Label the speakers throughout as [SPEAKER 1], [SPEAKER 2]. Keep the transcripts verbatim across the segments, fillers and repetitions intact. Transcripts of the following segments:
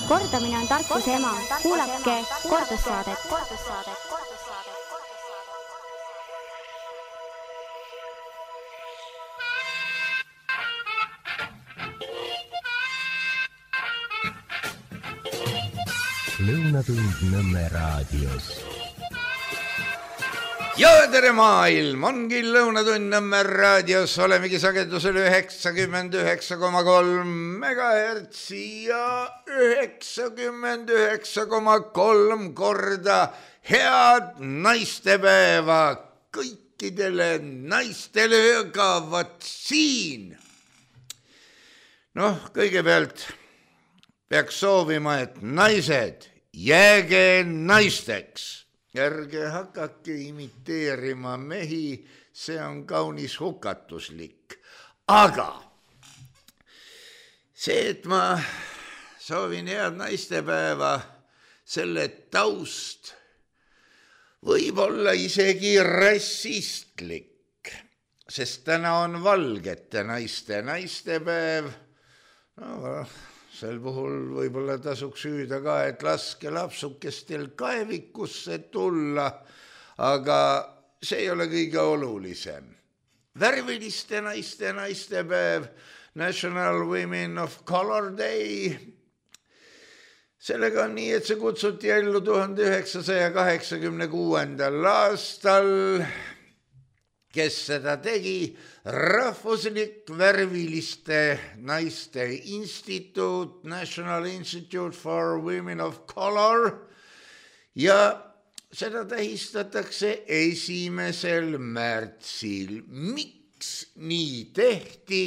[SPEAKER 1] Kordamine on tarkuse ema. Kuulake kordussaadet.
[SPEAKER 2] Lõunatund Nõmme raadios.
[SPEAKER 3] Ja tere maailm, ongi Lõunatund Nõmme raadios, olemegi sagedusel üheksakümmend üheksa koma kolm megahertsi ja üheksakümmend üheksa koma kolm korda head naistepäeva kõikidele naistele ka vat siin. Noh, kõigepealt peaks soovima, et naised jääge naisteks. Ärge hakake imiteerima mehi, see on kaunis hukatuslik. Aga see, et ma soovin head naistepäeva, selle taust võib olla isegi rassistlik, sest täna on valgete naiste naistepäev. No, sel puhul võib-olla tasuks hüüda ka, et laske lapsukestel kaevikusse tulla, aga see ei ole kõige olulisem. Värviliste naiste naistepäev, National Women of Color Day. Sellega on nii, et see kutsuti ellu tuhande üheksasaja kaheksakümne kuuendal aastal. Kes seda tegi? Rahvuslik värviliste naiste instituut, National Institute for Women of Color, ja seda tähistatakse esimesel märtsil. Miks nii tehti?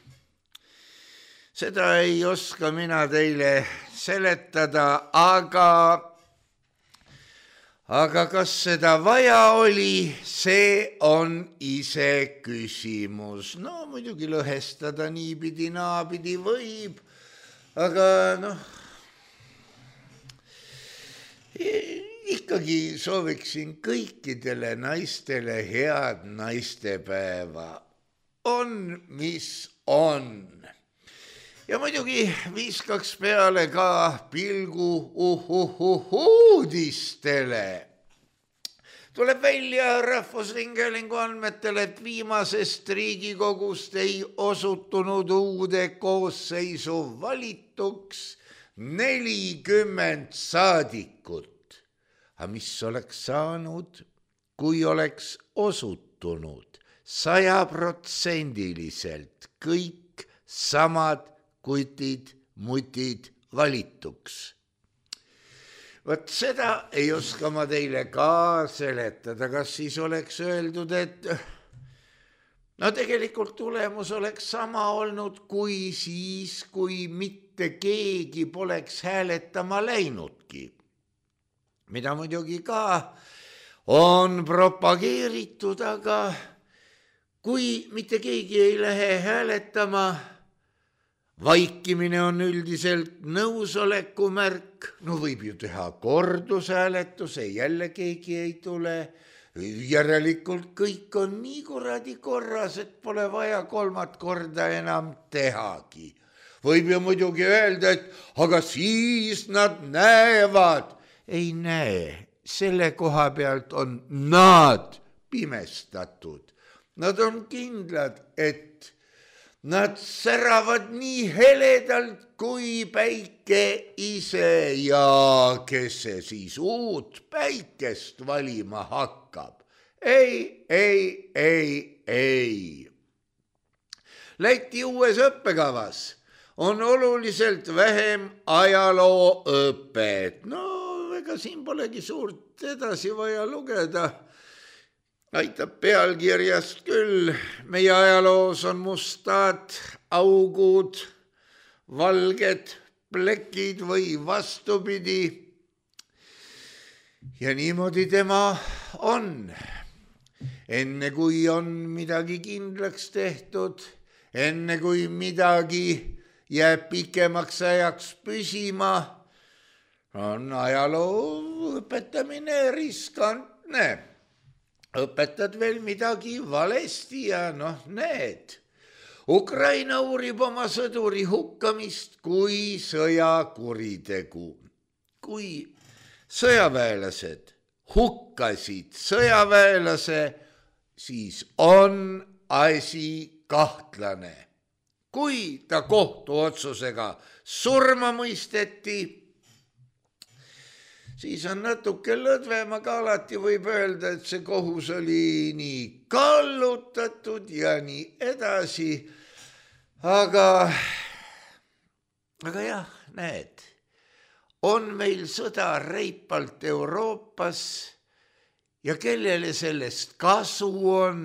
[SPEAKER 3] Seda ei oska mina teile seletada, aga Aga kas seda vaja oli, see on ise küsimus. No muidugi lõhestada niipidi naapidi võib, aga noh, ikkagi sooviksin kõikidele naistele head naistepäeva. On, mis on. Ja muidugi viskaks peale ka pilgu uudistele. Tuleb välja Rahvusringhäälingu andmetele, et viimasest Riigikogust ei osutunud uude koosseisu valituks nelikümmend saadikut. Aga mis oleks saanud, kui oleks osutunud sajaprotsendiliselt kõik samad kutid, mutid valituks? Vot seda ei oska ma teile ka seletada, kas siis oleks öeldud, et no tegelikult tulemus oleks sama olnud, kui siis, kui mitte keegi poleks hääletama läinudki. Mida muidugi ka on propageeritud, aga kui mitte keegi ei lähe hääletama, vaikimine on üldiselt nõusoleku märk. No võib ju teha kordushääletuse, jälle keegi ei tule. Järelikult kõik on nii kuradi korras, et pole vaja kolmat korda enam tehagi. Võib ju muidugi öelda, et aga siis nad näevad. Ei näe, selle koha pealt on nad pimestatud. Nad on kindlad, et nad säravad nii heledalt kui päike ise, ja kes see siis uut päikest valima hakkab? Ei, ei, ei, ei. Läti uues õppekavas on oluliselt vähem ajalooõpet. No, ega siin polegi suurt edasi vaja lugeda. Aitab pealkirjast küll. Meie ajaloos on mustad augud, valged plekid või vastupidi. Ja niimoodi tema on. Enne kui on midagi kindlaks tehtud, enne kui midagi jääb pikemaks ajaks püsima, on ajaloo õpetamine riskantne. Õpetad veel midagi valesti ja noh, need. Ukraina uurib oma sõduri hukkamist kui sõjakuritegu. Kui sõjaväelased hukkasid sõjaväelase, siis on asi kahtlane. Kui ta kohtuotsusega surma mõisteti, siis on natuke lõdvem, aga alati võib öelda, et see kohus oli nii kallutatud ja nii edasi. Aga, aga jah, näed, on meil sõda reipalt Euroopas ja kellele sellest kasu on?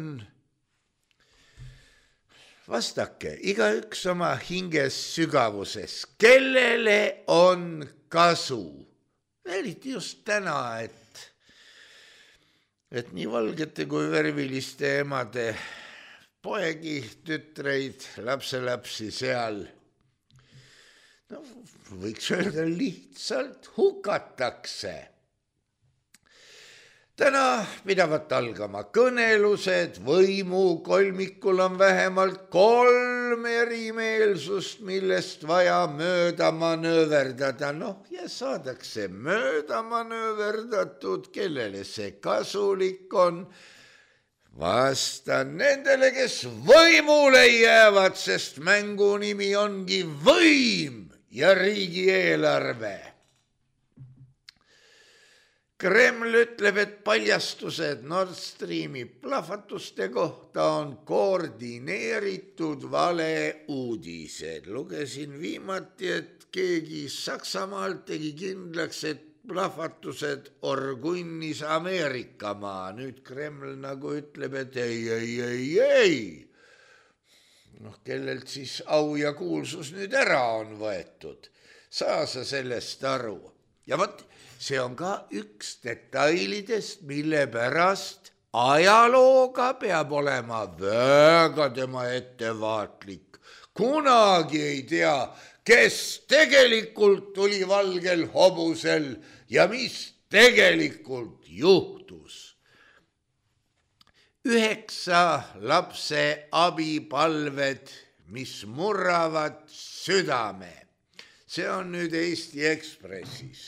[SPEAKER 3] Vastake, igaüks oma hinges sügavuses, kellele on kasu? Eriti just täna, et, et nii valgete kui värviliste emade poegi, tütreid, lapselapsi seal, no võiks öelda lihtsalt hukatakse. Täna pidavat algama kõnelused, võimu kolmikul on vähemalt kolm erimeelsust, millest vaja mööda manööverdada. Noh, ja saadakse mööda manööverdatud, kellele see kasulik on. Vastan nendele, kes võimule jäävad, sest mängu nimi ongi võim ja riigieelarve. Kreml ütleb, et paljastused Nord Streami plahvatuste kohta on koordineeritud valeuudised. Lugesin viimati, et keegi Saksamaalt tegi kindlaks, et plahvatused orgunnis Ameerikamaa. Nüüd Kreml nagu ütleb, et ei, ei, ei, ei. Noh, kellelt siis au ja kuulsus nüüd ära on võetud. Saa sa sellest aru. Ja võt, see on ka üks detailidest, mille pärast ajalooga peab olema väga tema ettevaatlik. Kunagi ei tea, kes tegelikult tuli valgel hobusel ja mis tegelikult juhtus. Üheksa lapse abipalved, mis murravad südame. See on nüüd Eesti Ekspressis.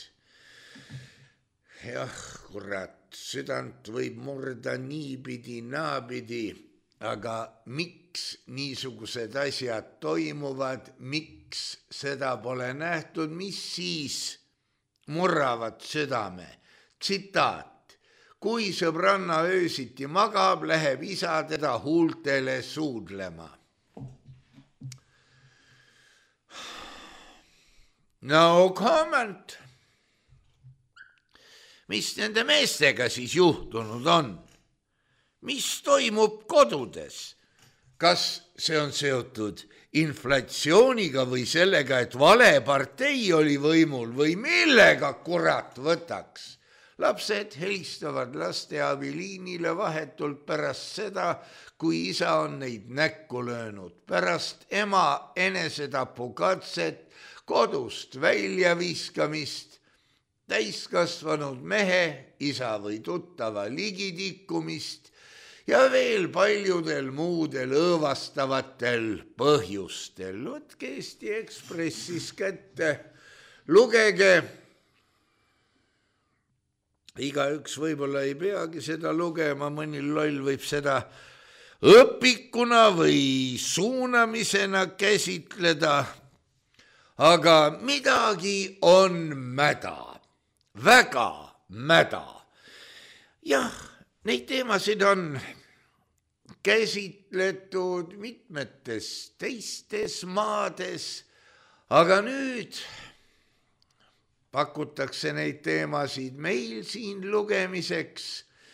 [SPEAKER 3] Jah, kurat, südant võib murda niipidi, naapidi, aga miks niisugused asjad toimuvad, miks seda pole nähtud, mis siis murravad südame? Tsitaat. Kui sõbranna öösiti magab, läheb isa teda huultele suudlema. No comment. Mis nende meestega siis juhtunud on? Mis toimub kodudes? Kas see on seotud inflatsiooniga või sellega, et vale partei oli võimul või millega kurat võtaks? Lapsed helistavad lasteabiliinile vahetult pärast seda, kui isa on neid näkku löönud. Pärast ema enesetapukatset, kodust väljaviskamist, täiskasvanud mehe, isa või tuttava ligitikkumist ja veel paljudel muudel õõvastavatel põhjustel. Võtke Eesti Ekspressis kätte, lugege. Igaüks võib-olla ei peagi seda lugema, mõni loll võib seda õpikuna või suunamisena käsitleda, aga midagi on mäda, väga mäda. Jah, neid teemasid on käsitletud mitmetes teistes maades, aga nüüd pakutakse neid teemasid meil siin lugemiseks.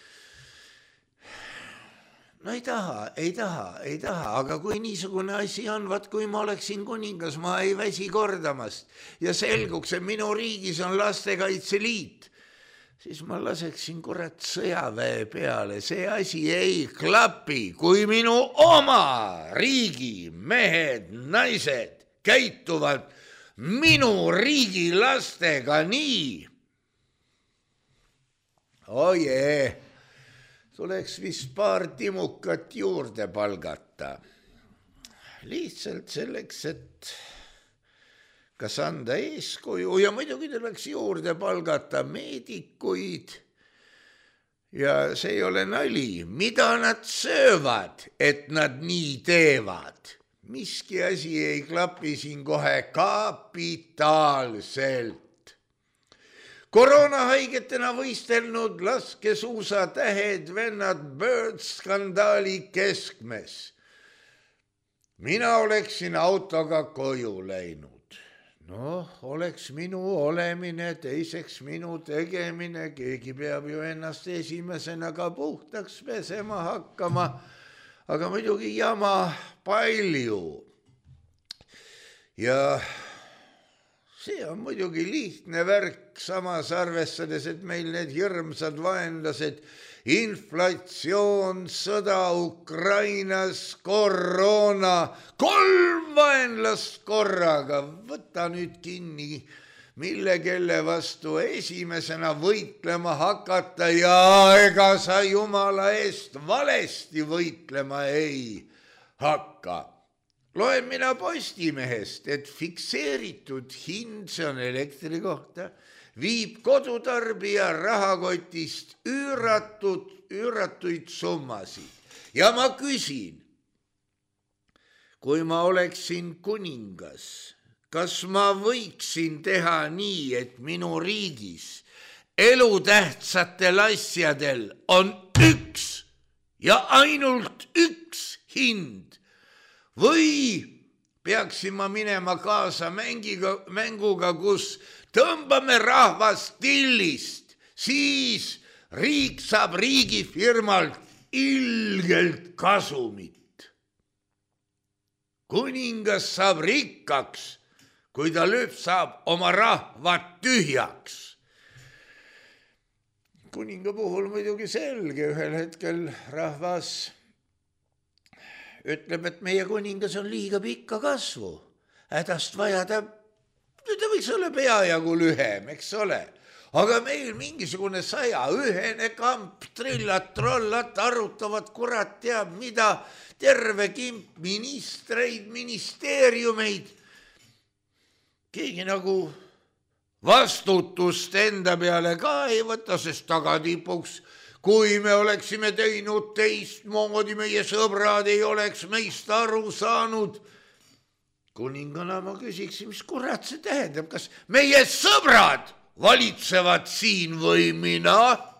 [SPEAKER 3] No ei taha, ei taha, ei taha, aga kui niisugune asi on, vaat kui ma oleksin kuningas, ma ei väsi kordamast ja selguks, et minu riigis on Lastekaitseliit, siis ma laseksin kurat sõjaväe peale. See asi ei klapi, kui minu oma riigi mehed, naised käituvad minu riigi lastega nii. Oh jee, tuleks vist paar timukat juurde palgata. lihtsalt selleks, et kas anda eeskuju ja muidugi tuleks juurde palgata meedikuid. Ja see ei ole nali, mida nad söövad, et nad nii teevad. Miski asi ei klapi siin kohe kapitaalselt. Koroonahaigetena võistelnud laskesuusatähed vennad Bird skandaali keskmes. Mina oleksin autoga koju läinud. Noh, oleks minu olemine, teiseks minu tegemine, keegi peab ju ennast esimesena ka puhtaks pesema hakkama, aga muidugi jama palju. Ja see on muidugi lihtne värk, samas arvestades, et meil need hirmsad vaenlased, inflatsioon, sõda Ukrainas, koroona, kolm vaenlast korraga, võta nüüd kinni, mille kelle vastu esimesena võitlema hakata ja ega sa jumala eest valesti võitlema ei hakka. Loen mina Postimehest, et fikseeritud hind, see on elektri kohta, viib kodutarbija rahakotist üüratud, üüratuid summasid. Ja ma küsin, kui ma oleksin kuningas, kas ma võiksin teha nii, et minu riigis elutähtsatel asjadel on üks ja ainult üks hind või peaksin ma minema kaasa mängiga, mänguga, kus tõmbame rahvast tillist, siis riik saab riigifirmalt ilgelt kasumit. Kuningas saab rikkaks, kui ta lüpsab oma rahvat tühjaks. Kuninga puhul muidugi selge, ühel hetkel rahvas ütleb, et meie kuningas on liiga pikka kasvu, hädast vaja ta ta võiks olla peajagu lühem, eks ole. Aga meil mingisugune saja ühene kamp, trillat, trollat, arutavad kurat teab mida, terve kimp ministreid, ministeeriumeid. Keegi nagu vastutust enda peale ka ei võta, sest tagatipuks, kui me oleksime teinud teistmoodi, meie sõbrad ei oleks meist aru saanud. Kuningana ma küsiksin, mis kurat see tähendab, kas meie sõbrad valitsevad siin või mina?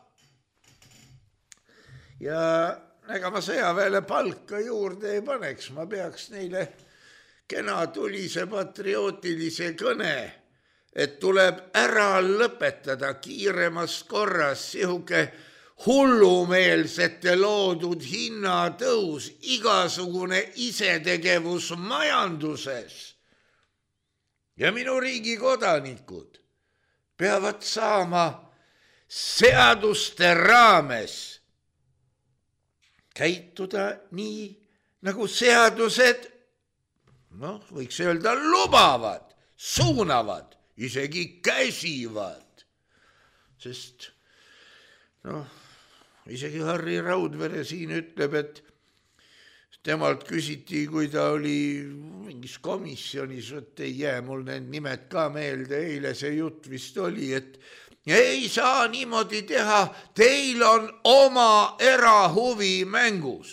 [SPEAKER 3] Ja ega ma sõjaväele palka juurde ei paneks, ma peaks neile kena tulise patriootilise kõne, et tuleb ära lõpetada kiiremas korras sihuke hullumeelsete loodud hinnatõus, igasugune isetegevus majanduses. Ja minu riigi kodanikud peavad saama seaduste raames käituda nii, nagu seadused, noh, võiks öelda, lubavad, suunavad, isegi käsivad. Sest, noh, isegi Harri Raudvere siin ütleb, et temalt küsiti, kui ta oli mingis komisjonis, et ei jää mul need nimed ka meelde, eile see jutt vist oli, et ei saa niimoodi teha, teil on oma erahuvi mängus.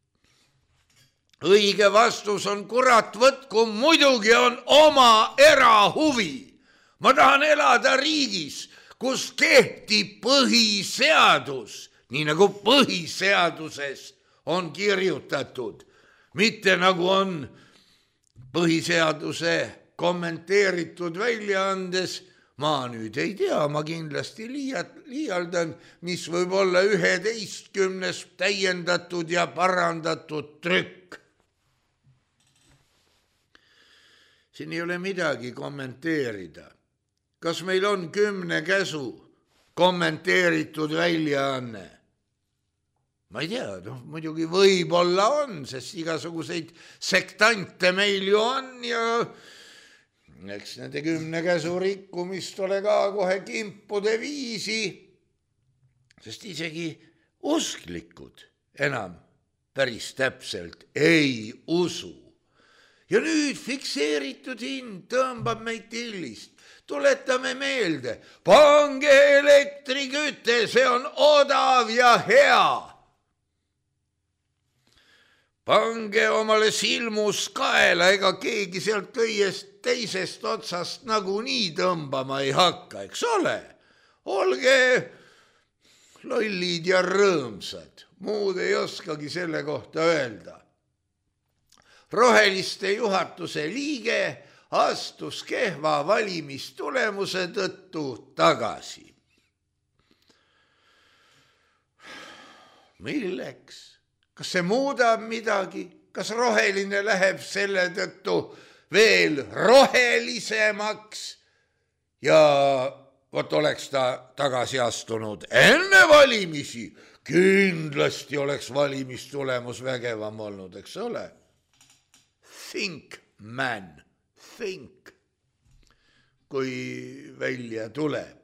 [SPEAKER 3] Õige vastus on kurat võtku, muidugi on oma erahuvi. Ma tahan elada riigis, kus kehtib põhiseadus, nii nagu põhiseaduses on kirjutatud, mitte nagu on põhiseaduse kommenteeritud väljaandes. Ma nüüd ei tea, ma kindlasti liialdan, mis võib olla üheteistkümnes täiendatud ja parandatud trükk. Siin ei ole midagi kommenteerida. Kas meil on kümne käsu kommenteeritud väljaanne? Ma ei tea, no muidugi võib-olla on, sest igasuguseid sektante meil ju on ja eks nende kümne käsu rikkumist ole ka kohe kimpude viisi, sest isegi usklikud enam päris täpselt ei usu. ja nüüd fikseeritud hind tõmbab meid tillist. Tuletame meelde, pange elektriküte, see on odav ja hea. Pange omale silmus kaela, ega keegi sealt kõiest teisest otsast nagunii tõmbama ei hakka, eks ole? Olge lollid ja rõõmsad, muud ei oskagi selle kohta öelda. Roheliste juhatuse liige astus kehva valimistulemuse tõttu tagasi. Milleks? Kas see muudab midagi? Kas roheline läheb selle tõttu veel rohelisemaks? Ja vot oleks ta tagasi astunud enne valimisi, kindlasti oleks valimistulemus vägevam olnud, eks ole? Think, man, think, kui välja tuleb.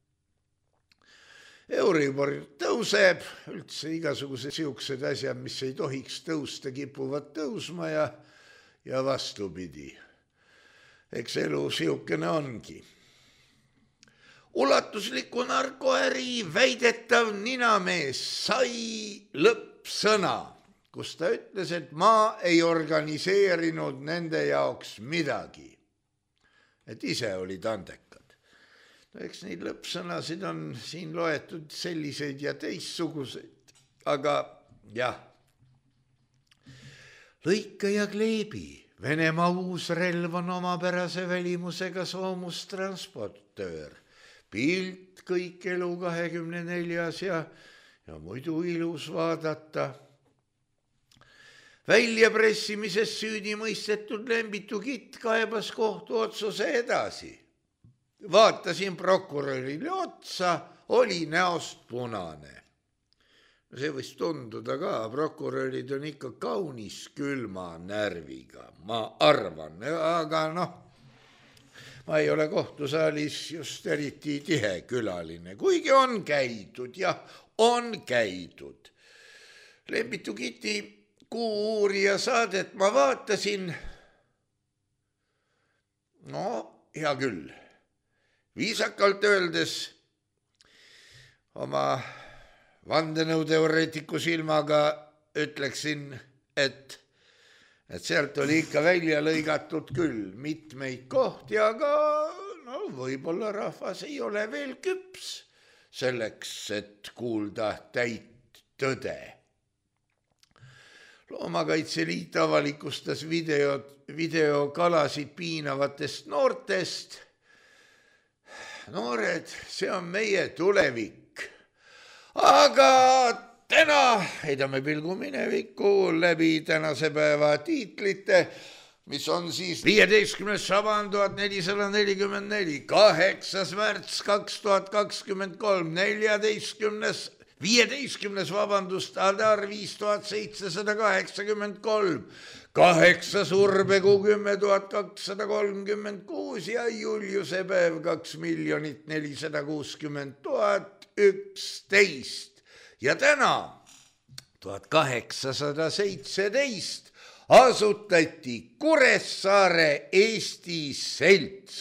[SPEAKER 3] Euribor tõuseb, üldse igasugused siuksed asjad, mis ei tohiks tõusta, kipuvad tõusma ja, ja vastupidi. Eks elu siukene ongi. Ulatusliku narkoäri väidetav ninamees sai lõppsõna, kus ta ütles, et ma ei organiseerinud nende jaoks midagi. Et ise olid andekad. Eks neid lõppsõnasid on siin loetud selliseid ja teistsuguseid, aga jah. Lõika ja kleebi, Venemaa uus relv on omapärase välimusega soomustransportöör. Pilt kõik elu kahekümne neljas ja, ja muidu ilus vaadata. Väljapressimises süüdi mõistetud Lembitu Kitt kaebas kohtuotsuse edasi. Vaatasin prokurörile otsa, oli näost punane. No see võis tunduda ka, prokurörid on ikka kaunis külma närviga, ma arvan, aga noh, ma ei ole kohtusaalis just eriti tihe külaline, kuigi on käidud, jah, on käidud. Lembitu Kiti Kuu-uurija saadet ma vaatasin, no hea küll. Viisakalt öeldes oma vandenõuteoreetiku silmaga ütleksin, et, et sealt oli ikka välja lõigatud küll mitmeid kohti, aga no, võib-olla rahvas ei ole veel küps selleks, et kuulda täit tõde. Loomakaitseliit avalikustas video, video kalasid piinavatest noortest. Noored, see on meie tulevik. Aga täna heidame pilgu minevikku läbi tänase päeva tiitlite, mis on siis viieteistkümnes Šaban tuhat nelisada nelikümmend neli, kaheksas märts kaks tuhat kakskümmend kolm, neljateistkümnes, viieteistkümnes vabandust, Adar viis tuhat seitsesada kaheksakümmend kolm, kaheksas Urbekuu kümme tuhat kakssada kolmkümmend kuus ja Juliuse päev kaks miljonit nelisada kuuskümmend tuhat üksteist. Ja täna, tuhat kaheksasada seitseteist, asutati Kuressaare Eesti Selts,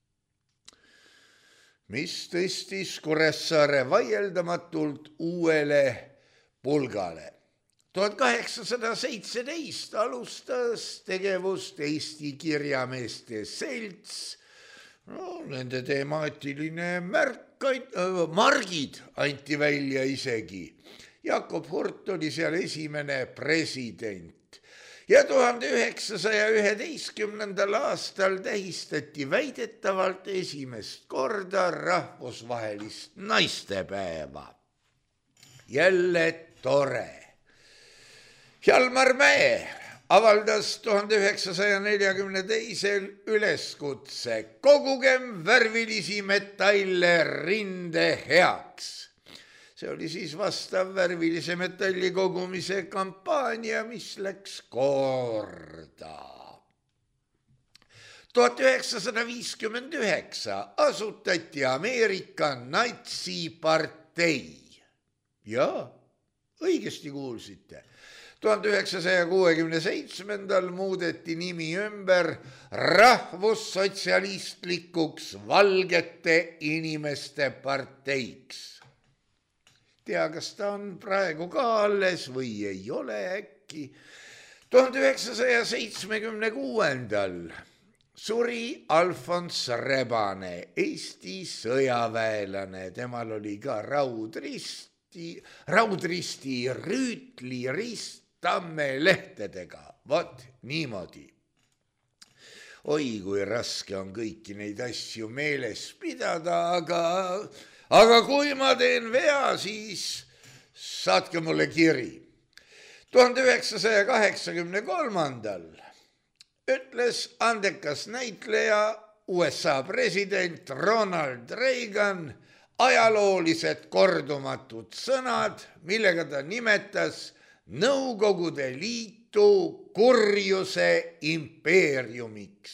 [SPEAKER 3] mis tõstis Kuressaare vaieldamatult uuele pulgale. tuhat kaheksasada seitseteist alustas tegevust Eesti Kirjameeste Selts. No, nende temaatiline märk, margid anti välja isegi. Jakob Hurt oli seal esimene president. Ja tuhande üheksasaja üheteistkümnendal aastal tähistati väidetavalt esimest korda rahvusvahelist naistepäeva. Jälle tore. Hjalmar Mäe avaldas tuhande üheksasaja neljakümne teisel üleskutse kogugem värvilisi metalle rinde heaks. See oli siis vastav värvilise metalli kogumise kampaania, mis läks korda. tuhat üheksasada viiskümmend üheksa asutati Ameerika natsipartei. Jaa, õigesti kuulsite. tuhande üheksasaja kuuekümne seitsmendal muudeti nimi ümber rahvussotsialistlikuks valgete inimeste parteiks. Tea, kas ta on praegu ka alles või ei ole äkki. tuhande üheksasaja seitsmekümne kuuendal suri Alfons Rebane, Eesti sõjaväelane. Temal oli ka raudristi, raudristi rüütli rist tamme lehtedega. Vot niimoodi. Oi, kui raske on kõiki neid asju meeles pidada, aga, aga kui ma teen vea, siis saatke mulle kiri. tuhande üheksasaja kaheksakümne kolmandal ütles andekas näitleja U S A president Ronald Reagan ajaloolised kordumatud sõnad, millega ta nimetas Nõukogude Liitu kurjuse impeeriumiks.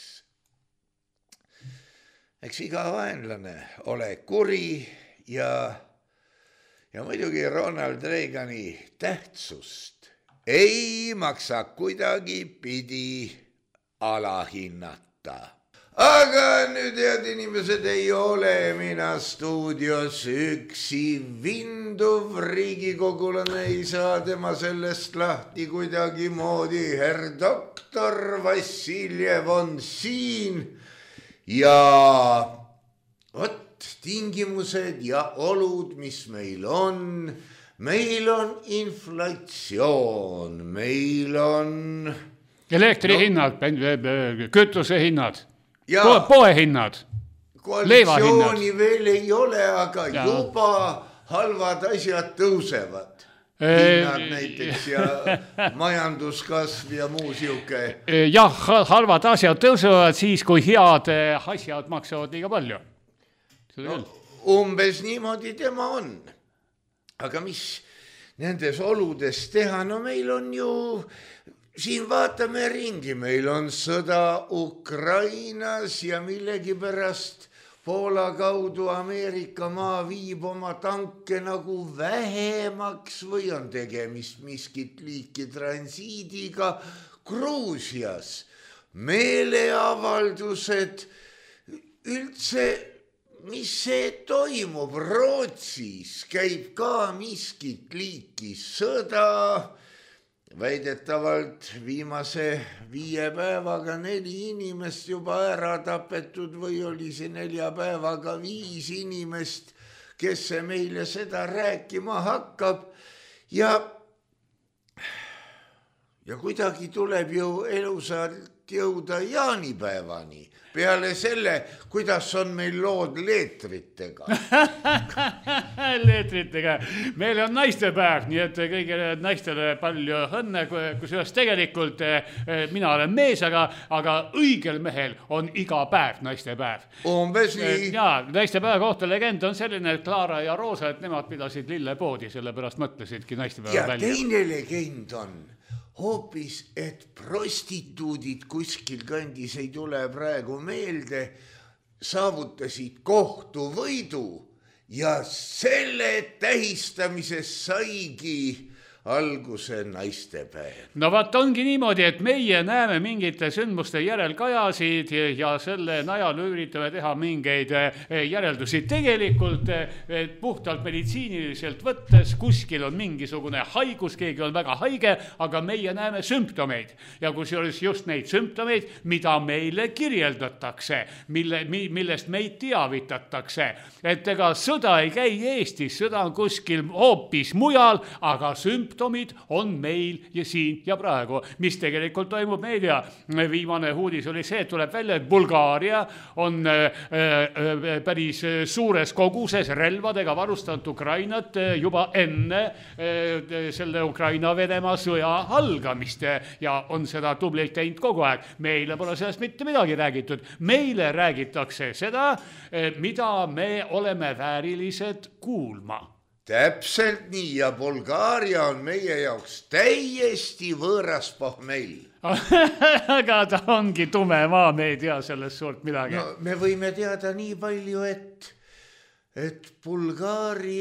[SPEAKER 3] Eks iga vaenlane ole kuri ja, ja muidugi Ronald Reagani tähtsust ei maksa kuidagi pidi alahinnata. Aga nüüd head inimesed, ei ole mina stuudios üksi vinduv, riigikogulane ei saa tema sellest lahti kuidagi moodi. Herr doktor Vassiljev on siin ja vot tingimused ja olud, mis meil on. Meil on inflatsioon, meil on
[SPEAKER 4] elektrihinnad, no, kütusehinnad, poe, poehinnad,
[SPEAKER 3] koalitsiooni veel ei ole, aga ja. Juba halvad asjad tõusevad. Hinnad näiteks ja majanduskasv ja muu siuke.
[SPEAKER 4] Jah, halvad asjad tõusevad siis, kui head asjad maksavad liiga palju.
[SPEAKER 3] No, umbes niimoodi tema on. Aga mis nendes oludes teha? No meil on ju, siin vaatame ringi, meil on sõda Ukrainas ja millegipärast Poola kaudu Ameerika maa viib oma tanke nagu vähemaks või on tegemist miskit liiki transiidiga. Gruusias meeleavaldused üldse. Mis see toimub? Rootsis käib ka miskit liiki sõda. Väidetavalt viimase viie päevaga neli inimest juba ära tapetud või oli see nelja päevaga viis inimest, kes see meile seda rääkima hakkab. Ja, ja kuidagi tuleb ju elusalt jõuda jaanipäevani. Peale selle, kuidas on meil lood leetritega.
[SPEAKER 4] Leetritega. Meil on naistepäev, nii et kõigile naistele palju õnne, kusjuures tegelikult mina olen mees, aga, aga õigel mehel on iga päev naistepäev.
[SPEAKER 3] Umbes nii.
[SPEAKER 4] Ja, naistepäeva kohta legend on selline, et Klaara ja Roosa, et nemad pidasid lillepoodi, sellepärast mõtlesidki naistepäeva
[SPEAKER 3] ja
[SPEAKER 4] välja.
[SPEAKER 3] Ja teine legend on hoopis, et prostituudid kuskil kandis ei tule praegu meelde, saavutasid kohtuvõidu ja selle tähistamises saigi alguse naistepäev.
[SPEAKER 4] No vaat ongi niimoodi, et meie näeme mingite sündmuste järelkajasid ja selle najal üritame teha mingeid järeldusi. Tegelikult puhtalt meditsiiniliselt võttes kuskil on mingisugune haigus, keegi on väga haige, aga meie näeme sümptomeid. Ja kusjuures just neid sümptomeid, mida meile kirjeldatakse, mille, millest meid teavitatakse. Et ega sõda ei käi Eestis, sõda on kuskil hoopis mujal, aga sümptomid on meil ja siin ja praegu, mis tegelikult toimub meedia. Viimane uudis oli see, et tuleb välja, et Bulgaaria on päris suures koguses relvadega varustanud Ukrainat juba enne selle Ukraina-Venemaa sõja algamist ja on seda tublilt teinud kogu aeg. Meile pole sellest mitte midagi räägitud. Meile räägitakse seda, mida me oleme väärilised kuulma.
[SPEAKER 3] Täpselt nii ja Bulgaaria on meie jaoks täiesti võõras pohmell.
[SPEAKER 4] Aga ta ongi tume maa, me ei tea sellest suurt midagi.
[SPEAKER 3] No, me võime teada nii palju, et, et Bulgaariat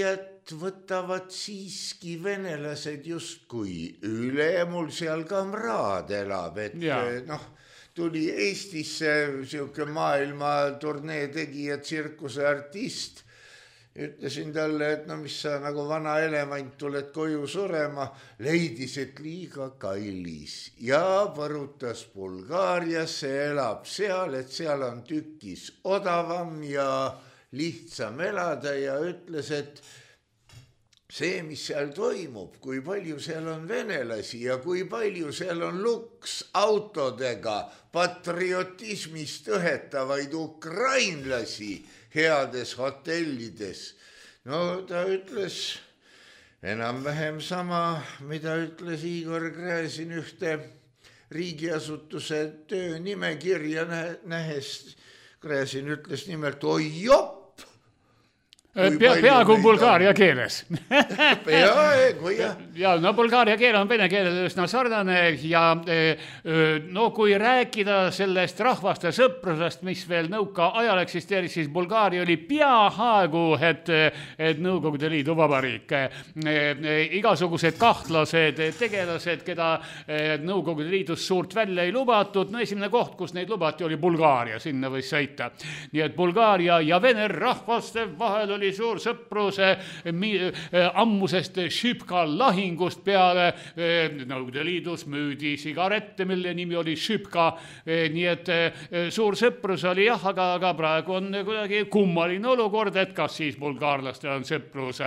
[SPEAKER 3] võtavad siiski venelased justkui üle, mul seal kamraad elab, et noh, tuli Eestisse siuke maailma turnee tegija tsirkuseartist. Ütlesin talle, et no mis sa nagu vana elevant tuled koju surema, leidis, et liiga kallis ja võrutas Bulgaariasse, elab seal, et seal on tükis odavam ja lihtsam elada ja ütles, et see, mis seal toimub, kui palju seal on venelasi ja kui palju seal on luks autodega patriotismist õhetavaid ukrainlasi heades hotellides. No ta ütles enam-vähem sama, mida ütles Igor Gräzin ühte riigiasutuse töö nimekirja nähes. Gräzin ütles nimelt, oi jopp!
[SPEAKER 4] Pea, peaaegu bulgaaria keeles.
[SPEAKER 3] Peaaegu, jah.
[SPEAKER 4] Ja no bulgaaria keel on vene keelele üsna sarnane ja no kui rääkida sellest rahvaste sõprusest, mis veel nõuka ajal eksisteeris, siis Bulgaaria oli peaaegu, et, et Nõukogude Liidu vabariik. Igasugused kahtlased tegelased, keda Nõukogude Liidus suurt välja ei lubatud, no esimene koht, kus neid lubati, oli Bulgaaria, sinna võis sõita. Nii et Bulgaaria ja vene rahvaste vahel oli suur sõpruse ammusest Šipka lahingust peale. Nõukogude Liidus müüdi sigarette, mille nimi oli Šipka. Nii et suur sõprus oli jah, aga, aga praegu on kuidagi kummaline olukord, et kas siis bulgaarlastel on sõprus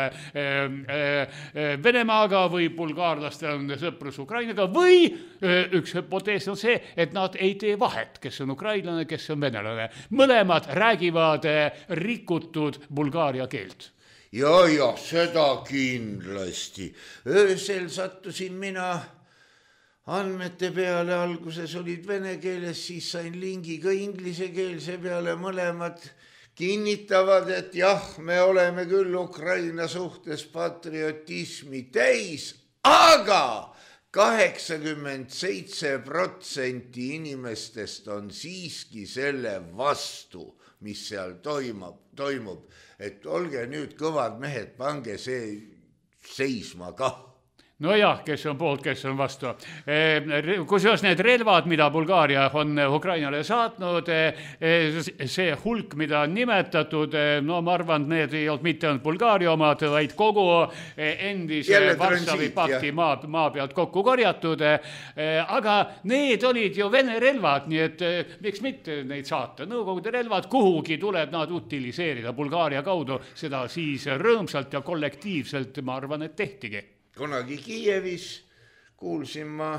[SPEAKER 4] Venemaaga või bulgaarlastel on sõprus Ukrainaga või üks hüpotees on see, et nad ei tee vahet, kes on ukrainlane, kes on venelane. Mõlemad räägivad rikutud Bulgaaria keelt.
[SPEAKER 3] Ja, ja, seda kindlasti. Öösel sattusin mina andmete peale, alguses olid vene keeles, siis sain lingiga inglise keelse peale, mõlemad kinnitavad, et jah, me oleme küll Ukraina suhtes patriotismi täis, aga kaheksakümmend seitse protsenti inimestest on siiski selle vastu, mis seal toimub, toimub, et olge nüüd kõvad mehed, pange see seisma kah.
[SPEAKER 4] No jah, kes on poolt, kes on vastu. Kusjuures need relvad, mida Bulgaaria on Ukrainale saatnud, see hulk, mida on nimetatud, no ma arvan, need ei olnud mitte ainult Bulgaaria omad, vaid kogu endise Varssavi pakti maa, maa pealt kokku korjatud. Aga need olid ju vene relvad, nii et miks mitte neid saata. Nõukogude relvad kuhugi tuleb nad utiliseerida Bulgaaria kaudu, seda siis rõõmsalt ja kollektiivselt, ma arvan, et tehtigi.
[SPEAKER 3] Kunagi Kiievis kuulsin ma,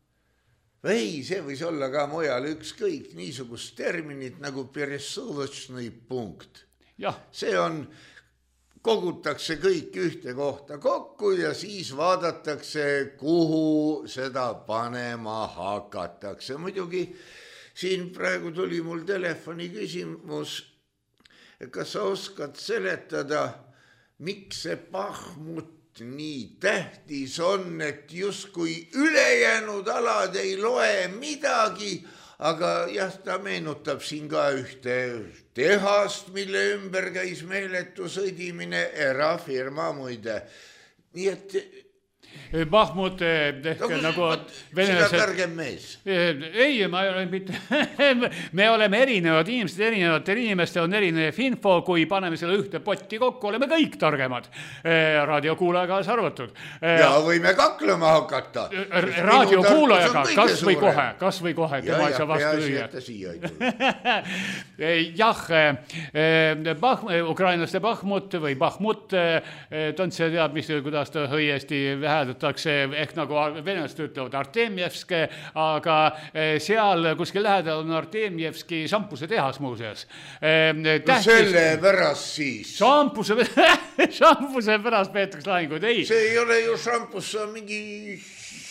[SPEAKER 3] ei, see võis olla ka mujal ükskõik niisugust terminit nagu peresõvõtsnõi punkt.
[SPEAKER 4] Ja.
[SPEAKER 3] See on, kogutakse kõik ühte kohta kokku ja siis vaadatakse, kuhu seda panema hakatakse. Muidugi siin praegu tuli mul telefoni küsimus, kas sa oskad seletada, miks see Bahmut nii tähtis on, et justkui ülejäänud alad ei loe midagi, aga jah, ta meenutab siin ka ühte tehast, mille ümber käis meeletu sõdimine, erafirma muide. Nii et
[SPEAKER 4] Bahmut ehk no, nagu
[SPEAKER 3] venelased... Sina targem mees.
[SPEAKER 4] Ei, ma ei ole mitte... me oleme erinevad inimesed, erinevatel inimestel on erinev info, kui paneme selle ühte potti kokku, oleme kõik targemad. Raadiokuulajaga arvatud.
[SPEAKER 3] Ja võime kaklema hakata.
[SPEAKER 4] Raadiokuulajaga, kas või kohe, kas või kohe, tema ei saa vastu lüüa. Jah, bah, ukrainlaste Bahmut või Bahmut, Tontse teab, mis, kuidas ta õiesti häädatakse, ehk nagu venelased ütlevad Artemjevsk, aga seal kuskil lähedal on Artemjevski šampuse tehas muuseas.
[SPEAKER 3] No selle pärast siis.
[SPEAKER 4] Šampuse, šampuse pärast peetakse lahinguid, ei.
[SPEAKER 3] See ei ole ju šampus, see on mingi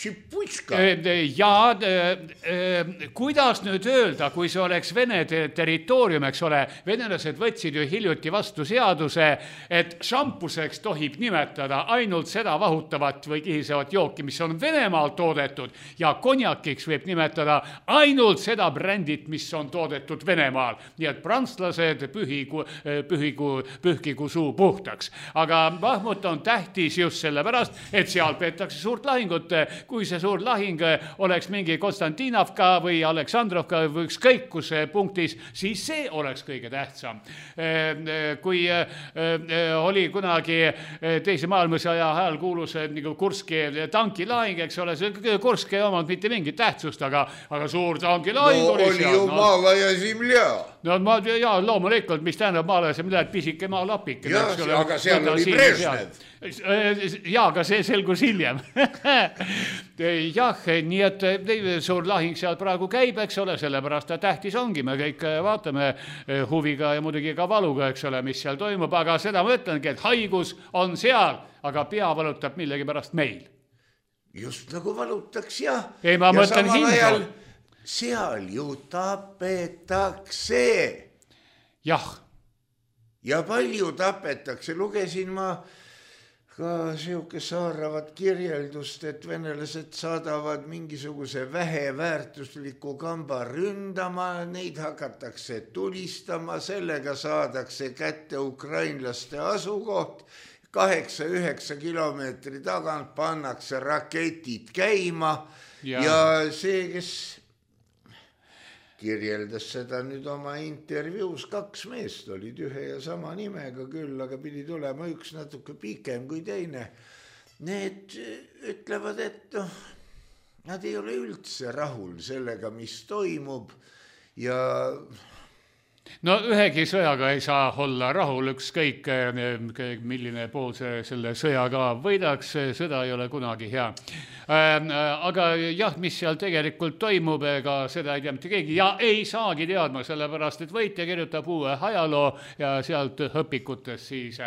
[SPEAKER 3] Šiputška.
[SPEAKER 4] Ja kuidas nüüd öelda, kui see oleks Vene territoorium, eks ole, venelased võtsid ju hiljuti vastu seaduse, et šampuseks tohib nimetada ainult seda vahutavat või kihisevat jooki, mis on Venemaal toodetud, ja konjakiks võib nimetada ainult seda brändit, mis on toodetud Venemaal. Nii et prantslased pühigu, pühigu, pühkigu suu puhtaks. Aga Bahmut on tähtis just sellepärast, et seal peetakse suurt lahingut. Kui see suur lahing oleks mingi Konstantinovka või Aleksandrovka või ükskõik kus punktis, siis see oleks kõige tähtsam. Kui oli kunagi teise maailmasõja ajal kuulus nagu Kurski tankilahing, eks ole, see Kurski ei omanud mitte mingit tähtsust, aga, aga suur tankilahing
[SPEAKER 3] no,
[SPEAKER 4] oli
[SPEAKER 3] oli
[SPEAKER 4] seal.
[SPEAKER 3] ju
[SPEAKER 4] No,
[SPEAKER 3] maala ja simlja.
[SPEAKER 4] No ma, ja loomulikult, mis tähendab maala ja simlja, et pisike maalapik.
[SPEAKER 3] Ja, aga seal oli Brežnev.
[SPEAKER 4] Ja, aga see selgus hiljem. Jah, nii et suur lahing seal praegu käib, eks ole, sellepärast ta tähtis ongi. Me kõik vaatame huviga ja muidugi ka valuga, eks ole, mis seal toimub, aga seda ma ütlengi, et haigus on seal, aga pea valutab millegi pärast meil.
[SPEAKER 3] Just nagu valutaks, jah.
[SPEAKER 4] Ei, ma
[SPEAKER 3] ja
[SPEAKER 4] mõtlen hindu.
[SPEAKER 3] Seal ju tapetakse.
[SPEAKER 4] Jah.
[SPEAKER 3] Ja palju tapetakse. Lugesin ma ka siuke saaravat kirjeldust, et venelased saadavad mingisuguse väheväärtusliku kamba ründama, neid hakatakse tulistama, sellega saadakse kätte ukrainlaste asukoht, kaheksa üheksa kilomeetri tagant pannakse raketid käima ja, ja see, kes kirjeldas seda nüüd oma intervjuus, kaks meest olid ühe ja sama nimega küll, aga pidi tulema üks natuke pikem kui teine. Need ütlevad, et no, nad ei ole üldse rahul sellega, mis toimub ja...
[SPEAKER 4] No ühegi sõjaga ei saa olla rahul, ükskõik milline pool see, selle sõjaga võidaks, sõda ei ole kunagi hea. Aga jah, mis seal tegelikult toimub, ega seda ei tea mitte keegi ja ei saagi teadma, sellepärast, et võitja kirjutab uue ajaloo ja sealt õpikutes siis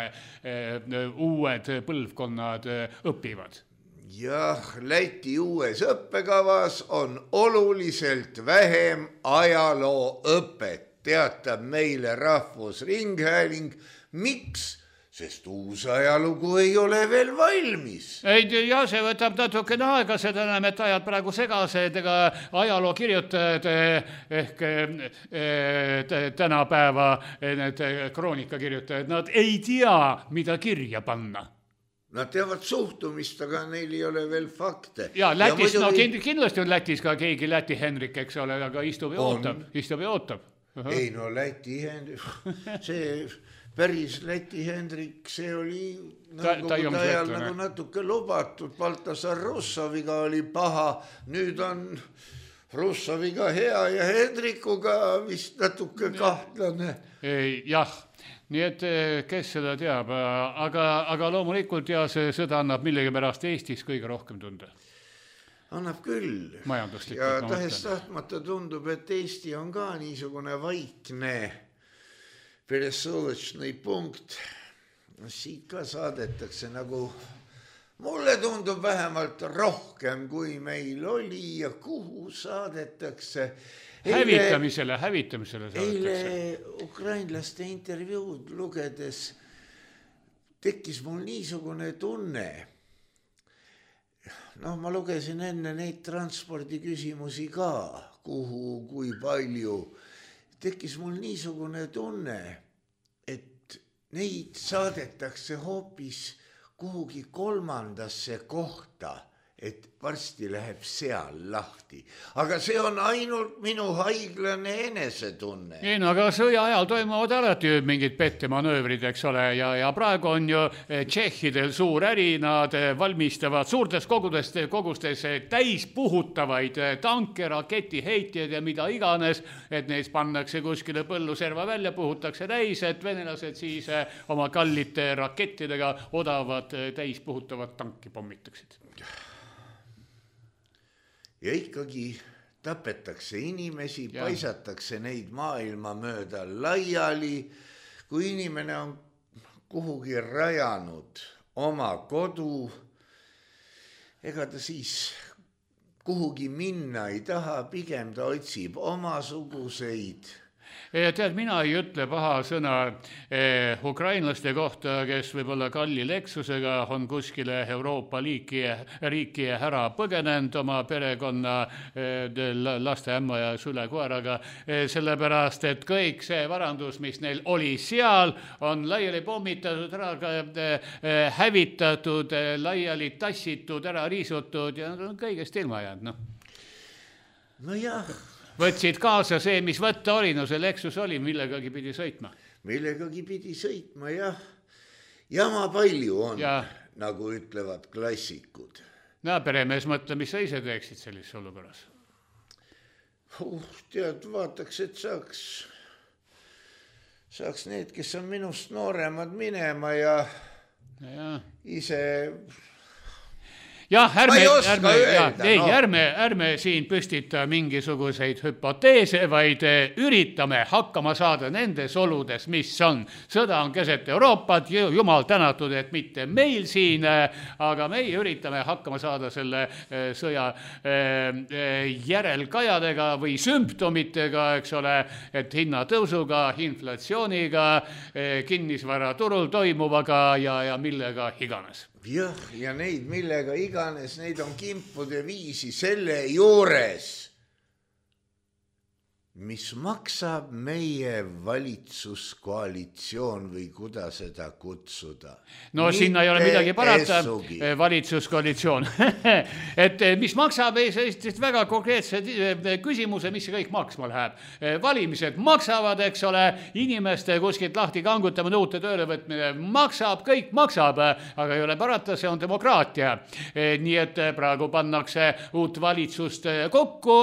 [SPEAKER 4] uued põlvkonnad õpivad.
[SPEAKER 3] Jah, Läti uues õppekavas on oluliselt vähem ajaloo õpet. Teatab meile Rahvusringhääling. Miks? Sest uus ajalugu ei ole veel valmis.
[SPEAKER 4] Ei, ja see võtab natuke aega, seda näeme, et ajad praegu segased, ega ajaloo kirjutajad ehk tänapäeva need kroonikakirjutajad, nad ei tea, mida kirja panna.
[SPEAKER 3] Nad teavad suhtumist, aga neil ei ole veel fakte.
[SPEAKER 4] Ja, Lätis, ja muidugi... no kindlasti on Lätis ka keegi Läti Henrik, eks ole, aga istub ja on. ootab, istub ja ootab. Aha.
[SPEAKER 3] Ei no Läti Hendrik, see päris Läti Hendrik, see oli nagu ta, ta ajal nagu natuke lubatud, Baltasar Russoviga oli paha, nüüd on Russoviga hea ja Hendrikuga vist natuke kahtlane.
[SPEAKER 4] Ei, jah, nii et kes seda teab, aga, aga loomulikult ja see sõda annab millegi pärast Eestis kõige rohkem tunda.
[SPEAKER 3] Annab küll. Ja tahes tahtmata tundub, et Eesti on ka niisugune vaikne peresovõtšnõi punkt. Siit ka saadetakse nagu, mulle tundub vähemalt rohkem, kui meil oli ja kuhu saadetakse.
[SPEAKER 4] Hävitamisele, hävitamisele
[SPEAKER 3] saadetakse. Eile ukrainlaste intervjuud lugedes tekkis mul niisugune tunne. No ma lugesin enne neid transpordi küsimusi ka, kuhu, kui palju. Tekkis mul niisugune tunne, et neid saadetakse hoopis kuhugi kolmandasse kohta, et varsti läheb seal lahti. Aga see on ainult minu haiglane enesetunne.
[SPEAKER 4] Ei, no aga sõja ajal toimuvad alati mingid pettemanöövrid, eks ole, ja, ja praegu on ju tšehhidel suur äri, nad valmistavad suurtes kogudest, kogustes täis puhutavaid tanke, raketiheitjad ja mida iganes, et neist pannakse kuskile põlluserva välja, puhutakse täis, et venelased siis oma kallite rakettidega odavad täis puhutavat tanki pommitaksid.
[SPEAKER 3] Ja ikkagi tapetakse inimesi, ja. Paisatakse neid maailma mööda laiali. Kui inimene on kuhugi rajanud oma kodu, ega ta siis kuhugi minna ei taha, pigem ta otsib omasuguseid.
[SPEAKER 4] Ja tead, mina ei ütle paha sõna eh, ukrainlaste kohta, kes võib-olla kalli leksusega on kuskile Euroopa liiki, riiki ära põgenenud oma perekonna eh, laste ämma ja sülekoeraga, eh, sellepärast, et kõik see varandus, mis neil oli seal, on laiali pommitatud, ära eh, hävitatud, eh, laiali tassitud, ära riisutud ja on kõigest ilma jäänud, noh.
[SPEAKER 3] No jah.
[SPEAKER 4] Võtsid kaasa see, mis võtta oli, no see Lexus oli, millegagi pidi sõitma.
[SPEAKER 3] Millegagi pidi sõitma, jah. Jama palju on,
[SPEAKER 4] ja.
[SPEAKER 3] Nagu ütlevad klassikud.
[SPEAKER 4] No peremees mõtle, mis sa ise teeksid sellises olukorras?
[SPEAKER 3] Uh, tead, vaataks, et saaks, saaks need, kes on minust nooremad minema ja, ja. ise...
[SPEAKER 4] jah, ärme, ärme, ja, ei, no. ärme, ärme siin püstita mingisuguseid hüpoteese, vaid üritame hakkama saada nendes oludes, mis on. Sõda on keset Euroopat, jumal tänatud, et mitte meil siin, aga meie üritame hakkama saada selle sõja järelkajadega või sümptomitega, eks ole, et hinnatõusuga, inflatsiooniga, kinnisvaraturul toimuvaga ja, ja millega iganes.
[SPEAKER 3] Jah, ja neid millega iganes, neid on kimpude viisi selle juures, mis maksab meie valitsuskoalitsioon või kuidas seda kutsuda.
[SPEAKER 4] No Mitte sinna ei ole midagi parata, essugi. Valitsuskoalitsioon. et mis maksab, ei sellist väga konkreetse küsimuse, mis see kõik maksma läheb. Valimised maksavad, eks ole, inimeste kuskilt lahti kangutamine, uute töölevõtmine maksab, kõik maksab, aga ei ole parata, see on demokraatia. Nii et praegu pannakse uut valitsust kokku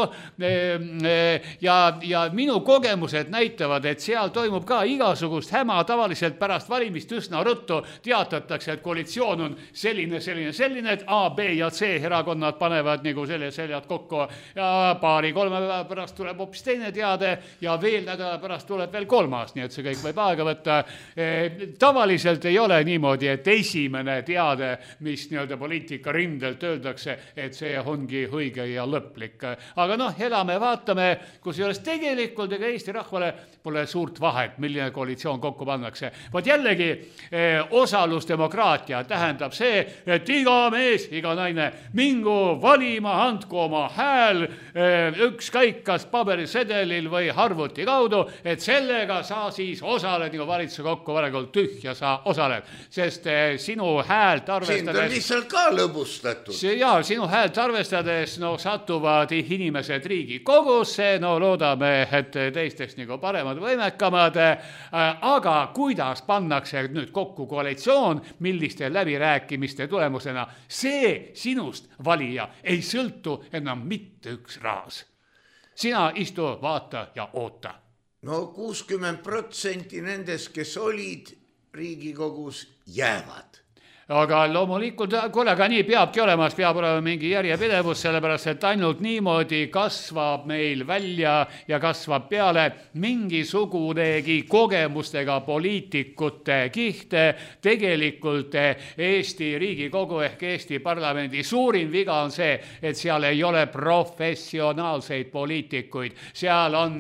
[SPEAKER 4] ja ja minu kogemused näitavad, et seal toimub ka igasugust häma, tavaliselt pärast valimist üsna ruttu teatatakse, et koalitsioon on selline, selline, selline, et A, B ja C erakonnad panevad nagu selle seljad kokku ja paari kolme päeva pärast tuleb hoopis teine teade ja veel nädala pärast tuleb veel kolmas, nii et see kõik võib aega võtta. Tavaliselt ei ole niimoodi, et esimene teade, mis nii-öelda poliitika rindelt öeldakse, et see ongi õige ja lõplik. Aga noh, elame, vaatame, kus juures tegelikult ega Eesti rahvale pole suurt vahet, milline koalitsioon kokku pannakse. Vaat jällegi eh, osalusdemokraatia tähendab see, et iga mees, iga naine mingu valima, andku oma hääl eh, ükskõik kas paberisedelil või arvuti kaudu, et sellega sa siis osaled nagu valitsuse kokku varelikult tühja sa osaled, sest eh, sinu häält arvestades...
[SPEAKER 3] Sind on lihtsalt ka lõbustatud.
[SPEAKER 4] See, jaa, sinu häält arvestades no, satuvad inimesed Riigikogusse, no loodame, et teisteks nagu paremad võimekamad, aga kuidas pannakse nüüd kokku koalitsioon, milliste läbirääkimiste tulemusena, see sinust valija ei sõltu enam mitte üks raas. Sina istu, vaata ja oota.
[SPEAKER 3] No kuuskümmend protsenti nendest, kes olid Riigikogus, jäävad.
[SPEAKER 4] Aga loomulikult, kuule, aga nii peabki olema, peab olema mingi järjepidevus, sellepärast, et ainult niimoodi kasvab meil välja ja kasvab peale mingisugunegi kogemustega poliitikute kihte. Tegelikult Eesti Riigikogu ehk Eesti parlamendi suurim viga on see, et seal ei ole professionaalseid poliitikuid. Seal on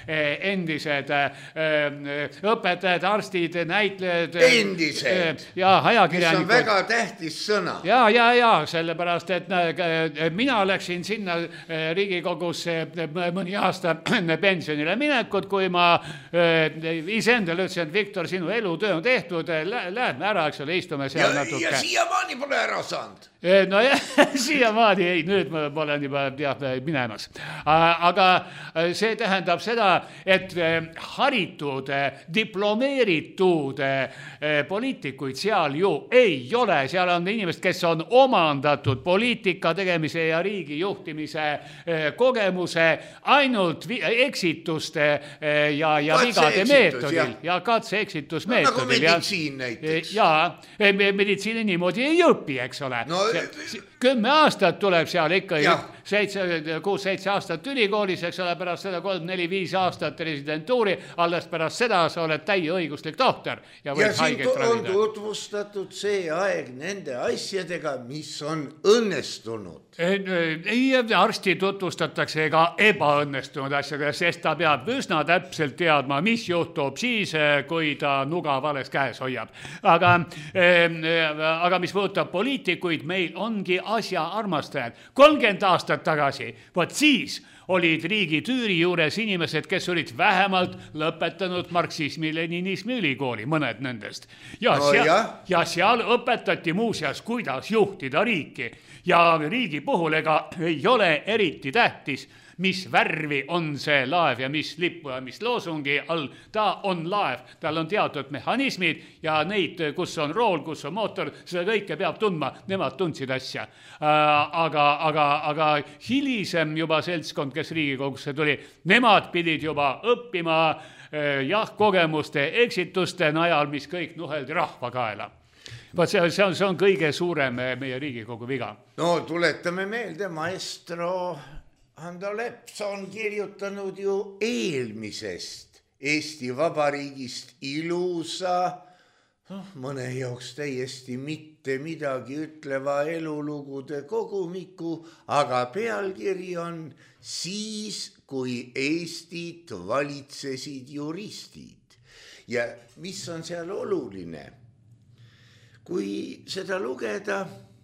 [SPEAKER 4] endised õpetajad, arstid, näitlejad.
[SPEAKER 3] Endised.
[SPEAKER 4] Ja ajakirjanikud.
[SPEAKER 3] Väga tähtis sõna.
[SPEAKER 4] Ja, ja, ja, sellepärast, et mina läksin sinna Riigikogusse mõni aasta pensionile minekut, kui ma iseendale ütlesin, et Viktor, sinu elutöö on tehtud, lähme ära, eks ole, istume seal
[SPEAKER 3] ja,
[SPEAKER 4] natuke.
[SPEAKER 3] Ja siiamaani pole ära saanud.
[SPEAKER 4] No jah, siiamaani ei, nüüd ma olen juba jah, minemas. Aga see tähendab seda, et haritud, diplomeeritud poliitikuid seal ju ei ole. Seal on inimesed, kes on omandatud poliitika tegemise ja riigi juhtimise kogemuse ainult eksituste ja, ja vigade meetodil. Ja katse eksitusmeetodil.
[SPEAKER 3] No, nagu meditsiin näiteks.
[SPEAKER 4] Ja, meditsiini niimoodi ei õpi, eks ole.
[SPEAKER 3] No,
[SPEAKER 4] kümme aastat tuleb seal ikka seitse, kuus, seitse aastat ülikoolis, eks ole, pärast seda kolm, neli, viis aastat residentuuri, alles pärast seda sa oled täieõiguslik tohter ja võid
[SPEAKER 3] ja
[SPEAKER 4] haiget ravida.
[SPEAKER 3] Ja siin on tutvustatud see aeg nende asjadega, mis on õnnestunud.
[SPEAKER 4] Ei, arsti tutvustatakse ka ebaõnnestunud asjadega, sest ta peab üsna täpselt teadma, mis juhtub siis, kui ta nuga vales käes hoiab. Aga, aga mis puudutab poliitikuid, meil ongi asja armastajad. kolmkümmend aastat tagasi, võt siis olid riigi tüüri juures inimesed, kes olid vähemalt lõpetanud marksismi-leninismi ülikooli, mõned nendest. Ja,
[SPEAKER 3] no,
[SPEAKER 4] seal,
[SPEAKER 3] ja?
[SPEAKER 4] ja seal õpetati muuseas, kuidas juhtida riiki. Ja riigi puhul ega ei ole eriti tähtis, mis värvi on see laev ja mis lipu ja mis loosungi all. Ta on laev, tal on teatud mehhanismid ja neid, kus on rool, kus on mootor, seda kõike peab tundma, nemad tundsid asja. Aga, aga, aga hilisem juba seltskond, kes Riigikogusse tuli, nemad pidid juba õppima jah, kogemuste eksituste najal, mis kõik nuheldi rahva kaela. Vaat see, see, on, see on kõige suurem meie Riigikogu viga.
[SPEAKER 3] No tuletame meelde, maestro Hando Leps on kirjutanud ju eelmisest Eesti Vabariigist ilusa, noh, mõne jaoks täiesti mitte midagi ütleva elulugude kogumiku, aga pealkiri on Siis, kui Eestit valitsesid juristid. Ja mis on seal oluline? Kui seda lugeda,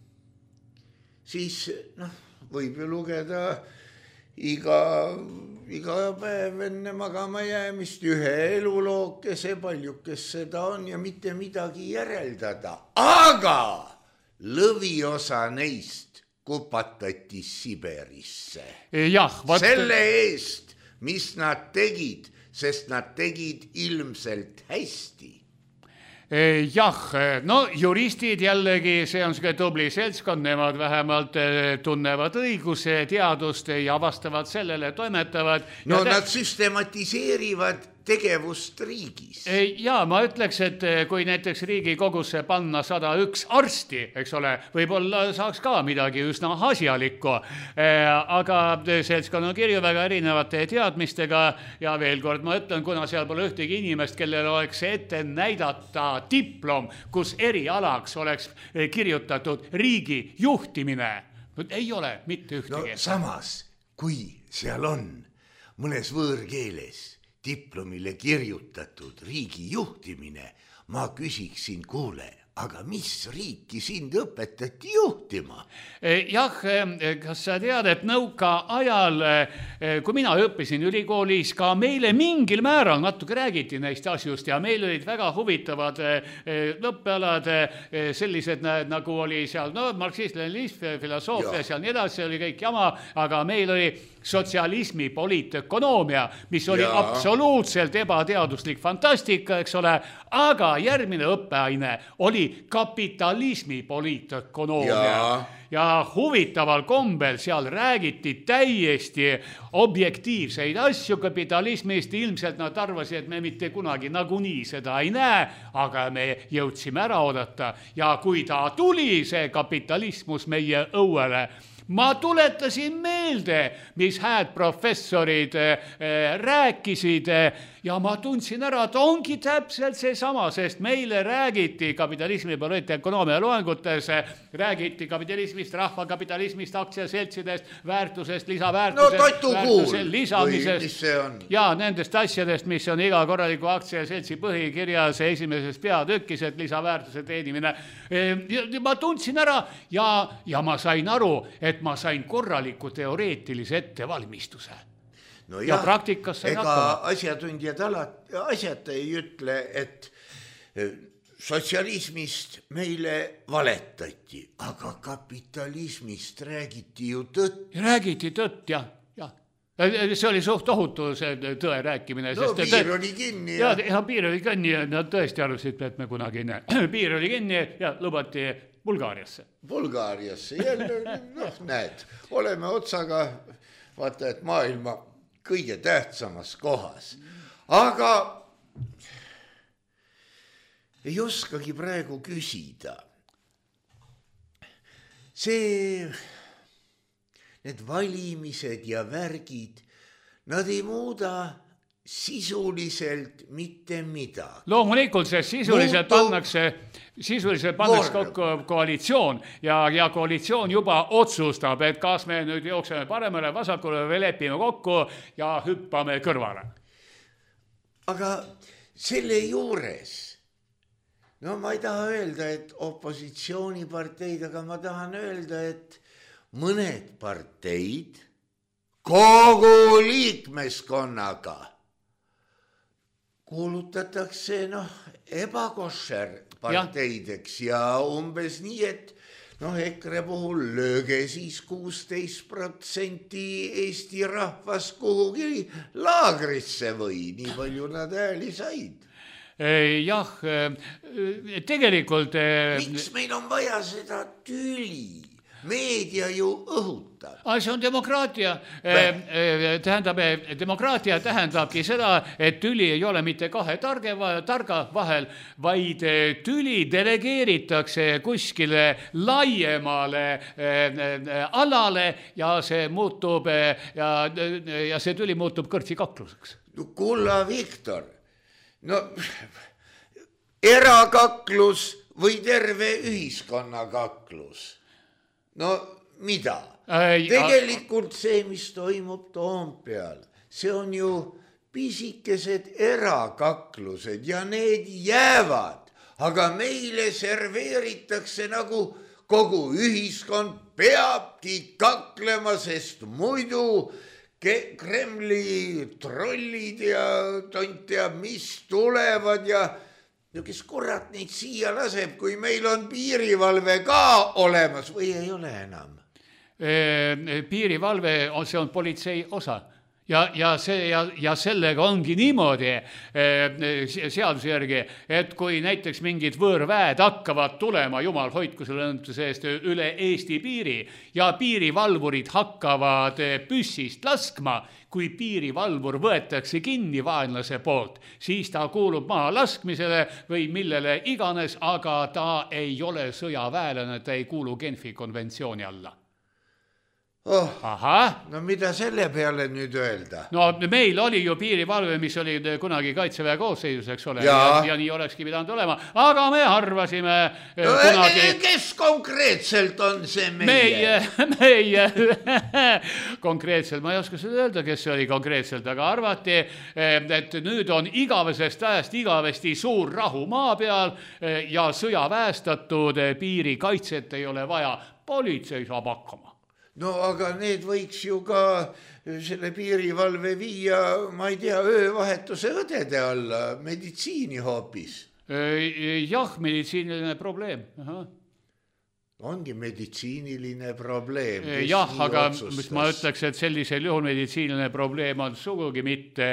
[SPEAKER 3] siis noh, võib ju lugeda iga, iga päev enne magama jäämist ühe elulookese, paljukes seda on ja mitte midagi järeldada. Aga lõviosa neist kupatati Siberisse.
[SPEAKER 4] Jah, vaat...
[SPEAKER 3] Selle eest, mis nad tegid, sest nad tegid ilmselt hästi.
[SPEAKER 4] Jah, no juristid jällegi, see on selline tubli seltskond, nemad vähemalt tunnevad õiguse teadust ja vastavad sellele toimetavad.
[SPEAKER 3] No ja nad süstematiseerivad tegevust riigis.
[SPEAKER 4] Ja ma ütleks, et kui näiteks Riigikogusse panna sada üks arsti, eks ole, võib-olla saaks ka midagi üsna asjalikku, aga seltskond on kirju väga erinevate teadmistega ja veel kord ma ütlen, kuna seal pole ühtegi inimest, kellel oleks ette näidata diplom, kus erialaks oleks kirjutatud riigi juhtimine. Ei ole mitte ühtegi.
[SPEAKER 3] No samas, kui seal on mõnes võõrkeeles diplomile kirjutatud riigi juhtimine, ma küsiksin, kuule, aga mis riiki sind õpetati juhtima?
[SPEAKER 4] Jah, kas sa tead, et nõuka ajal, kui mina õppisin ülikoolis, ka meile mingil määral natuke räägiti neist asjust ja meil olid väga huvitavad lõppealad, sellised nagu oli seal, no marksism-leninism, filosoofias ja nii edasi, oli kõik jama, aga meil oli sotsialismi poliitökonoomia, mis oli ja. absoluutselt ebateaduslik fantastika, eks ole, aga järgmine õppeaine oli kapitalismi poliitökonoomia. Ja. ja huvitaval kombel seal räägiti täiesti objektiivseid asju kapitalismist, ilmselt nad arvasid, et me mitte kunagi nagunii seda ei näe, aga me jõudsime ära oodata ja kui ta tuli, see kapitalismus meie õuele, ma tuletasin meelde, mis hääd professorid äh, rääkisid äh, ja ma tundsin ära, et ongi täpselt see sama, sest meile räägiti kapitalismi poliitökonoomia loengutes, räägiti kapitalismist, rahvakapitalismist, aktsiaseltsidest, väärtusest, lisaväärtusest,
[SPEAKER 3] no,
[SPEAKER 4] väärtuse lisamisest ja nendest asjadest, mis on iga korraliku aktsiaseltsi põhikirjas esimeses peatükis, et lisaväärtuse teenimine. Ja ma tundsin ära ja, ja ma sain aru, et ma sain korraliku teoreetilise ettevalmistuse.
[SPEAKER 3] No
[SPEAKER 4] ja, ja praktikas sain
[SPEAKER 3] ega
[SPEAKER 4] hakkama.
[SPEAKER 3] Asjatundjad alati, asjata ei ütle, et sotsialismist meile valetati, aga kapitalismist räägiti ju tõtt.
[SPEAKER 4] Räägiti tõtt, jah. Ja. See oli suht ohutu see tõe rääkimine.
[SPEAKER 3] No
[SPEAKER 4] sest
[SPEAKER 3] piir oli kinni.
[SPEAKER 4] Ja, ja, ja piir oli kinni ja nad tõesti arvasid, et me kunagi ei näe. Piir oli kinni ja lubati Bulgaariasse.
[SPEAKER 3] Bulgaariasse, jälle, noh, näed, oleme otsaga, vaata, et maailma kõige tähtsamas kohas. Aga ei oskagi praegu küsida. See, need valimised ja värgid, nad ei muuda sisuliselt mitte midagi.
[SPEAKER 4] Loomulikult, sest sisuliselt
[SPEAKER 3] Muutu...
[SPEAKER 4] pannakse, sisuliselt pannakse kokku koalitsioon ja, ja koalitsioon juba otsustab, et kas me nüüd jookseme paremale, vasakule või lepime kokku ja hüppame kõrvale.
[SPEAKER 3] Aga selle juures, no ma ei taha öelda, et opositsiooniparteid, aga ma tahan öelda, et mõned parteid kogu liikmeskonnaga kuulutatakse noh, ebakošer parteideks ja. ja umbes nii, et noh, EKRE puhul lööge siis kuusteist protsenti Eesti rahvas kuhugi laagrisse või nii palju nad hääli said.
[SPEAKER 4] Jah, tegelikult...
[SPEAKER 3] Miks meil on vaja seda tüli? Meedia ju õhutab.
[SPEAKER 4] See on demokraatia. Tähendab, demokraatia tähendabki seda, et tüli ei ole mitte kahe targe, targa vahel, vaid tüli delegeeritakse kuskile laiemale alale ja see muutub ja, ja see tüli muutub kõrtsi kakluseks.
[SPEAKER 3] Kulla Viktor, no erakaklus või terve ühiskonna kaklus? No mida? Ei, tegelikult see, mis toimub Toompeal, see on ju pisikesed erakaklused ja need jäävad, aga meile serveeritakse nagu kogu ühiskond peabki kaklema, sest muidu Kremli trollid ja tont teab, mis tulevad ja no kes kurat neid siia laseb, kui meil on piirivalve ka olemas või ei ole enam?
[SPEAKER 4] Piirivalve, see on politsei osa. Ja, ja, see, ja, ja sellega ongi niimoodi seaduse järgi, et kui näiteks mingid võõrväed hakkavad tulema, jumal hoidku selle õnnetuse eest, üle Eesti piiri ja piirivalvurid hakkavad püssist laskma, kui piirivalvur võetakse kinni vaenlase poolt, siis ta kuulub maha laskmisele või millele iganes, aga ta ei ole sõjaväelane, ta ei kuulu Genfi konventsiooni alla.
[SPEAKER 3] Oh,
[SPEAKER 4] Aha.
[SPEAKER 3] No mida selle peale nüüd öelda?
[SPEAKER 4] No meil oli ju piirivalve, mis oli kunagi Kaitseväe koosseisus, eks ole, ja, ja, ja nii olekski pidanud olema, aga me arvasime
[SPEAKER 3] no, kunagi... Kes konkreetselt on see meie?
[SPEAKER 4] Meie, meie, konkreetselt, ma ei oska seda öelda, kes see oli konkreetselt, aga arvati, et nüüd on igavesest ajast igavesti suur rahu maa peal ja sõjaväestatud piirikaitset ei ole vaja, politsei saab hakkama.
[SPEAKER 3] No aga need võiks ju ka selle piirivalve viia, ma ei tea, öövahetuse õdede alla, meditsiini hoopis.
[SPEAKER 4] Jah, meditsiiniline probleem. Aha.
[SPEAKER 3] Ongi meditsiiniline probleem.
[SPEAKER 4] Jah, aga mis ma ütleks, et sellisel juhul meditsiiniline probleem on sugugi mitte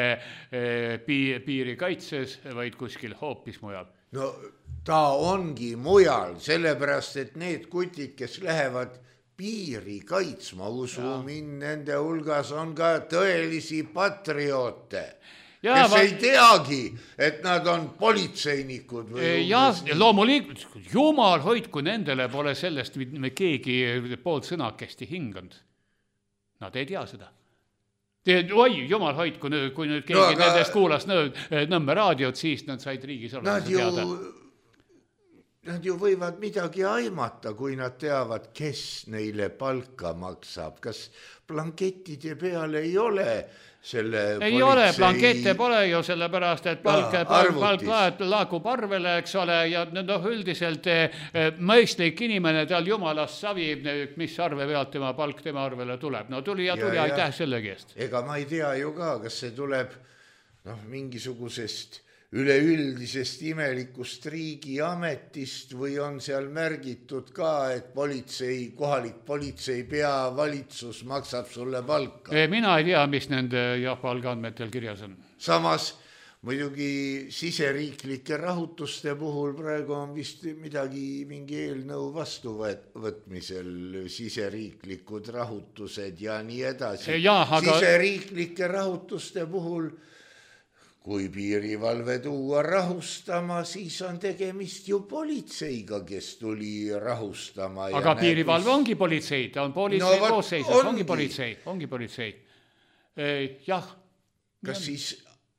[SPEAKER 4] piirikaitses, vaid kuskil hoopis mujal.
[SPEAKER 3] No ta ongi mujal, sellepärast, et need kutid, kes lähevad piiri kaitsma, usu ja. Mind, nende hulgas on ka tõelisi patrioote, ja, kes va... ei teagi, et nad on politseinikud. Või
[SPEAKER 4] ja loomulikult, jumal hoidku, nendele pole sellest me keegi poolt sõnakesti hinganud. Nad ei tea seda. Oi, jumal hoidku, kui nüüd keegi no, aga... nendest kuulas Nõmme raadiot, siis nad said riigis olla teada.
[SPEAKER 3] Nad ju võivad midagi aimata, kui nad teavad, kes neile palka maksab. Kas blankettide peale ei ole selle
[SPEAKER 4] ei politsei... ole, blankette pole ju sellepärast, et palk, ah, palk, palk laakub arvele, eks ole, ja no, üldiselt mõistlik inimene, tal jumalast savi, mis arve pealt tema palk tema arvele tuleb. No tuli ja tuli, ja, aitäh ja. Sellegi eest.
[SPEAKER 3] Ega ma ei tea ju ka, kas see tuleb noh, mingisugusest üleüldisest imelikust riigiametist või on seal märgitud ka, et politsei, kohalik politsei peavalitsus maksab sulle palka.
[SPEAKER 4] Mina ei tea, mis nende jah, palgaandmetel kirjas on.
[SPEAKER 3] Samas muidugi siseriiklike rahutuste puhul praegu on vist midagi mingi eelnõu vastuvõtmisel, siseriiklikud rahutused ja nii edasi. Ja, aga... Siseriiklike rahutuste puhul kui piirivalve tuua rahustama, siis on tegemist ju politseiga, kes tuli rahustama.
[SPEAKER 4] Aga piirivalve ongi politsei, ta on politsei no, koosseisus, ongi politsei, ongi politsei. Eh, jah.
[SPEAKER 3] Kas siis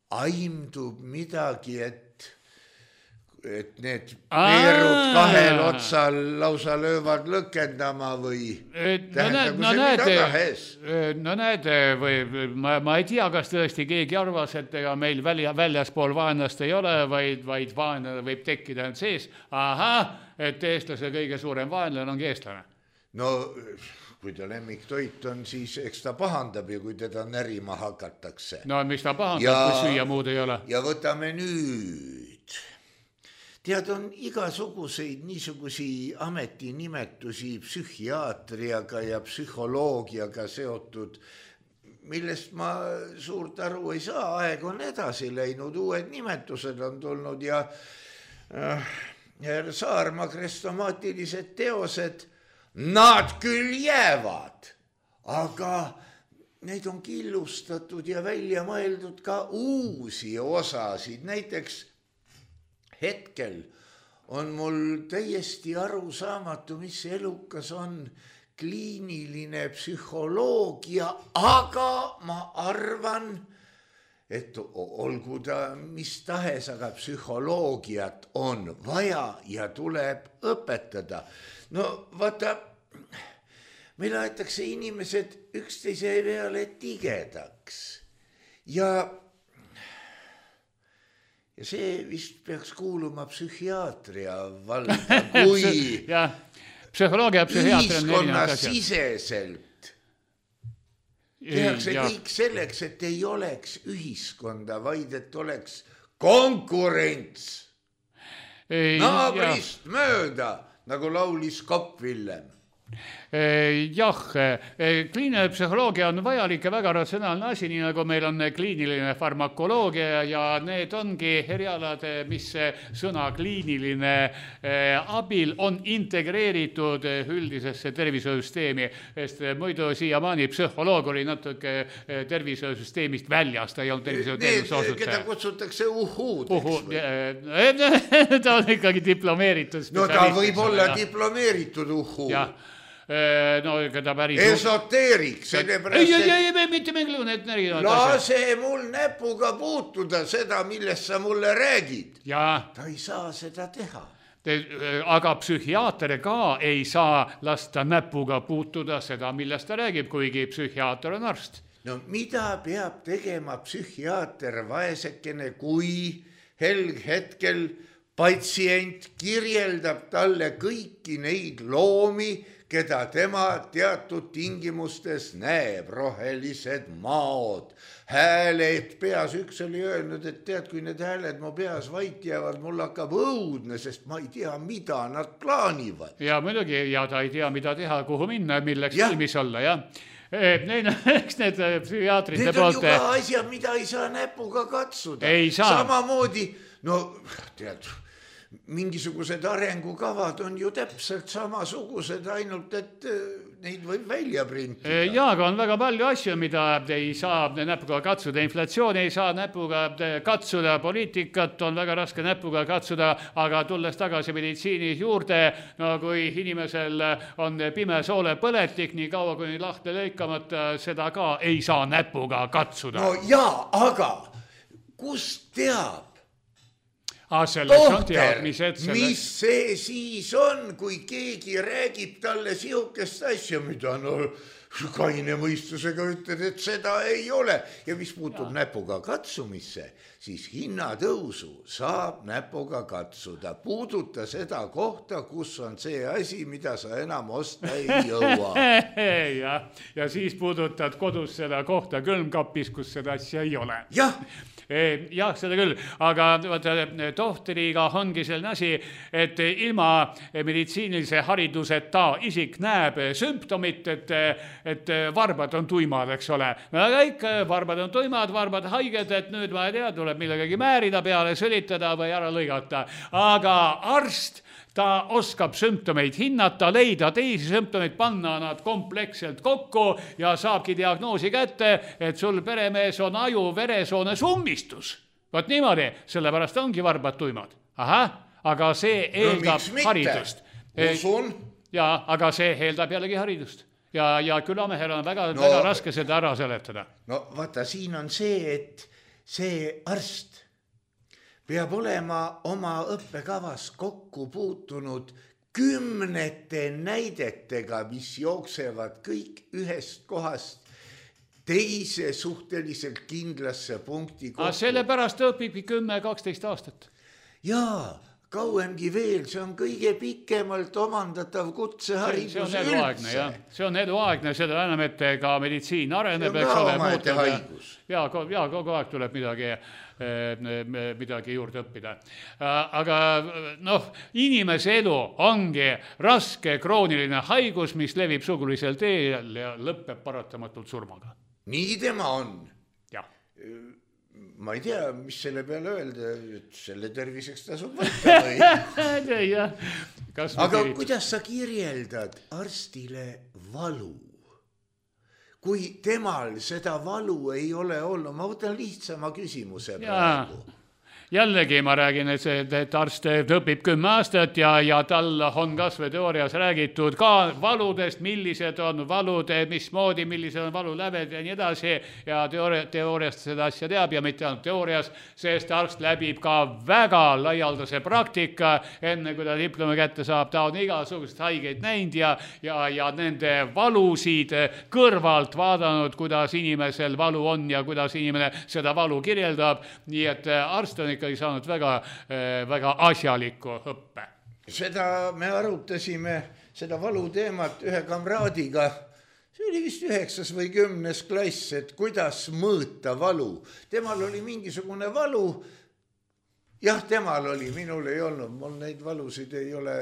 [SPEAKER 3] aimdub midagi, et et need peerud kahel otsal lausa löövad lõkendama või tähendab,
[SPEAKER 4] no,
[SPEAKER 3] see
[SPEAKER 4] näed,
[SPEAKER 3] mida tahes.
[SPEAKER 4] No näed, või ma, ma ei tea, kas tõesti keegi arvas, et ega meil välja, väljaspool vaenlast ei ole, vaid, vaid vaenlane võib tekkida sees. Ahah, et eestlase kõige suurem vaenlane ongi eestlane.
[SPEAKER 3] No kui ta lemmiktoit on, siis eks ta pahandab ja kui teda närima hakatakse.
[SPEAKER 4] No miks ta pahandab, ja, kui süüa muud ei ole?
[SPEAKER 3] Ja võtame nüüd. Tead, on igasuguseid niisugusi ametinimetusi psühhiaatriaga ja psühholoogiaga seotud, millest ma suurt aru ei saa. Aeg on edasi läinud, uued nimetused on tulnud ja äh, Saarma krestomaatilised teosed, nad küll jäävad, aga neid on killustatud ja välja mõeldud ka uusi osasid. Näiteks hetkel on mul täiesti arusaamatu, mis elukas on kliiniline psühholoogia, aga ma arvan, et olgu ta mis tahes, aga psühholoogiat on vaja ja tuleb õpetada. No vaata, meil aetakse inimesed üksteise peale tigedaks ja Ja see vist peaks kuuluma psühhiaatria valda, kui
[SPEAKER 4] ja, psühholoogia ja psühhiaatria on
[SPEAKER 3] ühiskonna siseselt tehakse ja. Kõik selleks, et ei oleks ühiskonda, vaid et oleks konkurents. Ei, naabrist ja. Mööda, nagu laulis Kopp Villem.
[SPEAKER 4] Jah, kliiniline psühholoogia on vajalik ja väga ratsionaalne asi, nii nagu meil on kliiniline farmakoloogia ja need ongi erialad, mis sõna kliiniline abil on integreeritud üldisesse tervishoiusüsteemi, sest muidu siiamaani psühholoog oli natuke tervishoiusüsteemist väljas, ta ei olnud tervishoiuteenuse osutaja.
[SPEAKER 3] Keda kutsutakse uhuudeks
[SPEAKER 4] Uhu, või? Ta on ikkagi diplomeeritud.
[SPEAKER 3] No ta võib olla ja. Diplomeeritud uhuu.
[SPEAKER 4] Jah. No, keda päris...
[SPEAKER 3] Esoteerik, sellepärast...
[SPEAKER 4] Ei, ei, ei, ei, mitte mingil need närivad.
[SPEAKER 3] Lase mul näpuga puutuda seda, millest sa mulle räägid.
[SPEAKER 4] Ja.
[SPEAKER 3] Ta ei saa seda teha.
[SPEAKER 4] Te, aga psühhiaater ka ei saa lasta näpuga puutuda seda, millest ta räägib, kuigi psühhiaater on arst.
[SPEAKER 3] No mida peab tegema psühhiaater vaesekene, kui helg hetkel patsient kirjeldab talle kõiki neid loomi, keda tema teatud tingimustes näeb, rohelised maod, hääled peas. Üks oli öelnud, et tead, kui need hääled mu peas vait jäävad, mul hakkab õudne, sest ma ei tea, mida nad plaanivad.
[SPEAKER 4] Ja muidugi, ja ta ei tea, mida teha, kuhu minna, milleks valmis olla, jah. Neil on eks need psühhiaatrite
[SPEAKER 3] need
[SPEAKER 4] poolt...
[SPEAKER 3] Need on ju ka asjad, mida ei saa näpuga katsuda.
[SPEAKER 4] Ei saa.
[SPEAKER 3] Samamoodi, no tead... mingisugused arengukavad on ju täpselt samasugused, ainult et neid võib välja printida.
[SPEAKER 4] Ja, aga on väga palju asju, mida ei saa näpuga katsuda. Inflatsioon ei saa näpuga katsuda, poliitikat on väga raske näpuga katsuda, aga tulles tagasi meditsiini juurde, no kui inimesel on pime soole põletik, nii kaua kuni lahte lõikamata, seda ka ei saa näpuga katsuda.
[SPEAKER 3] No jaa, aga kust teab?
[SPEAKER 4] Ah, tohter,
[SPEAKER 3] mis see siis on, kui keegi räägib talle sihukest asja, mida no kaine mõistusega ütled, et seda ei ole. Ja mis puutub ja. Näpuga katsumisse, siis hinnatõusu saab näpuga katsuda. Puuduta seda kohta, kus on see asi, mida sa enam osta ei jõua.
[SPEAKER 4] ja, ja siis puudutad kodus seda kohta külmkapis, kus seda asja ei ole.
[SPEAKER 3] Jah.
[SPEAKER 4] Jah, seda küll, aga vaata, tohteriga ongi selline asi, et ilma meditsiinilise hariduseta isik näeb sümptomit, et, et varbad on tuimad, eks ole. Aga ikka varbad on tuimad, varbad haiged, et nüüd ma ei tea, tuleb millegagi määrida peale, sõlitada või ära lõigata. Aga arst... ta oskab sümptomeid hinnata, leida teisi sümptomeid, panna nad kompleksselt kokku ja saabki diagnoosi kätte, et sul peremees on aju veresoone summistus. Võt niimoodi, sellepärast ongi varbad tuimad. Ahah, aga see eeldab no, haridust.
[SPEAKER 3] Usun.
[SPEAKER 4] Ja, aga see eeldab jällegi haridust. Ja, ja külamehel on väga, no, väga raske seda ära seletada.
[SPEAKER 3] No vaata, siin on see, et see arst peab olema oma õppekavas kokku puutunud kümnete näidetega, mis jooksevad kõik ühest kohast teise suhteliselt kindlasse punkti kokku.
[SPEAKER 4] Sellepärast õpib kümme kaksteist aastat.
[SPEAKER 3] Jaa, kauemgi veel, see on kõige pikemalt omandatav kutseharigus
[SPEAKER 4] see on eluaegne, jah. See on eluaegne, seda enam, et ka meditsiin areneb, eks ole, muutub. Ja, ja kogu aeg tuleb midagi, midagi juurde õppida. Aga noh, inimese elu ongi raske krooniline haigus, mis levib sugulisel teel ja lõpeb paratamatult surmaga.
[SPEAKER 3] Nii tema on.
[SPEAKER 4] Jah.
[SPEAKER 3] Ma ei tea, mis selle peale öelda, et selle terviseks tasub võtta või?
[SPEAKER 4] Ja,
[SPEAKER 3] aga kuidas sa kirjeldad arstile valu? Kui temal seda valu ei ole olnud, ma võtan lihtsama küsimuse praegu.
[SPEAKER 4] Jällegi ma räägin, et, see, et arst õpib kümme aastat ja, ja tal on kasve teoorias räägitud ka valudest, millised on valud, mismoodi, millised on valuläved ja nii edasi. Ja teoori, teooriast seda asja teab ja mitte ainult teoorias, sest arst läbib ka väga laialdase praktika. Enne kui ta diplomi kätte saab, ta on igasugused haigeid näinud ja, ja, ja nende valusid kõrvalt vaadanud, kuidas inimesel valu on ja kuidas inimene seda valu kirjeldab. Nii et arst on ikkagi saanud väga, väga asjaliku õppe.
[SPEAKER 3] Seda me arutasime, seda valu teemat ühe kamraadiga. See oli vist üheksas või kümnes klass, et kuidas mõõta valu. Temal oli mingisugune valu. Jah, temal oli, minul ei olnud. Mul neid valusid ei ole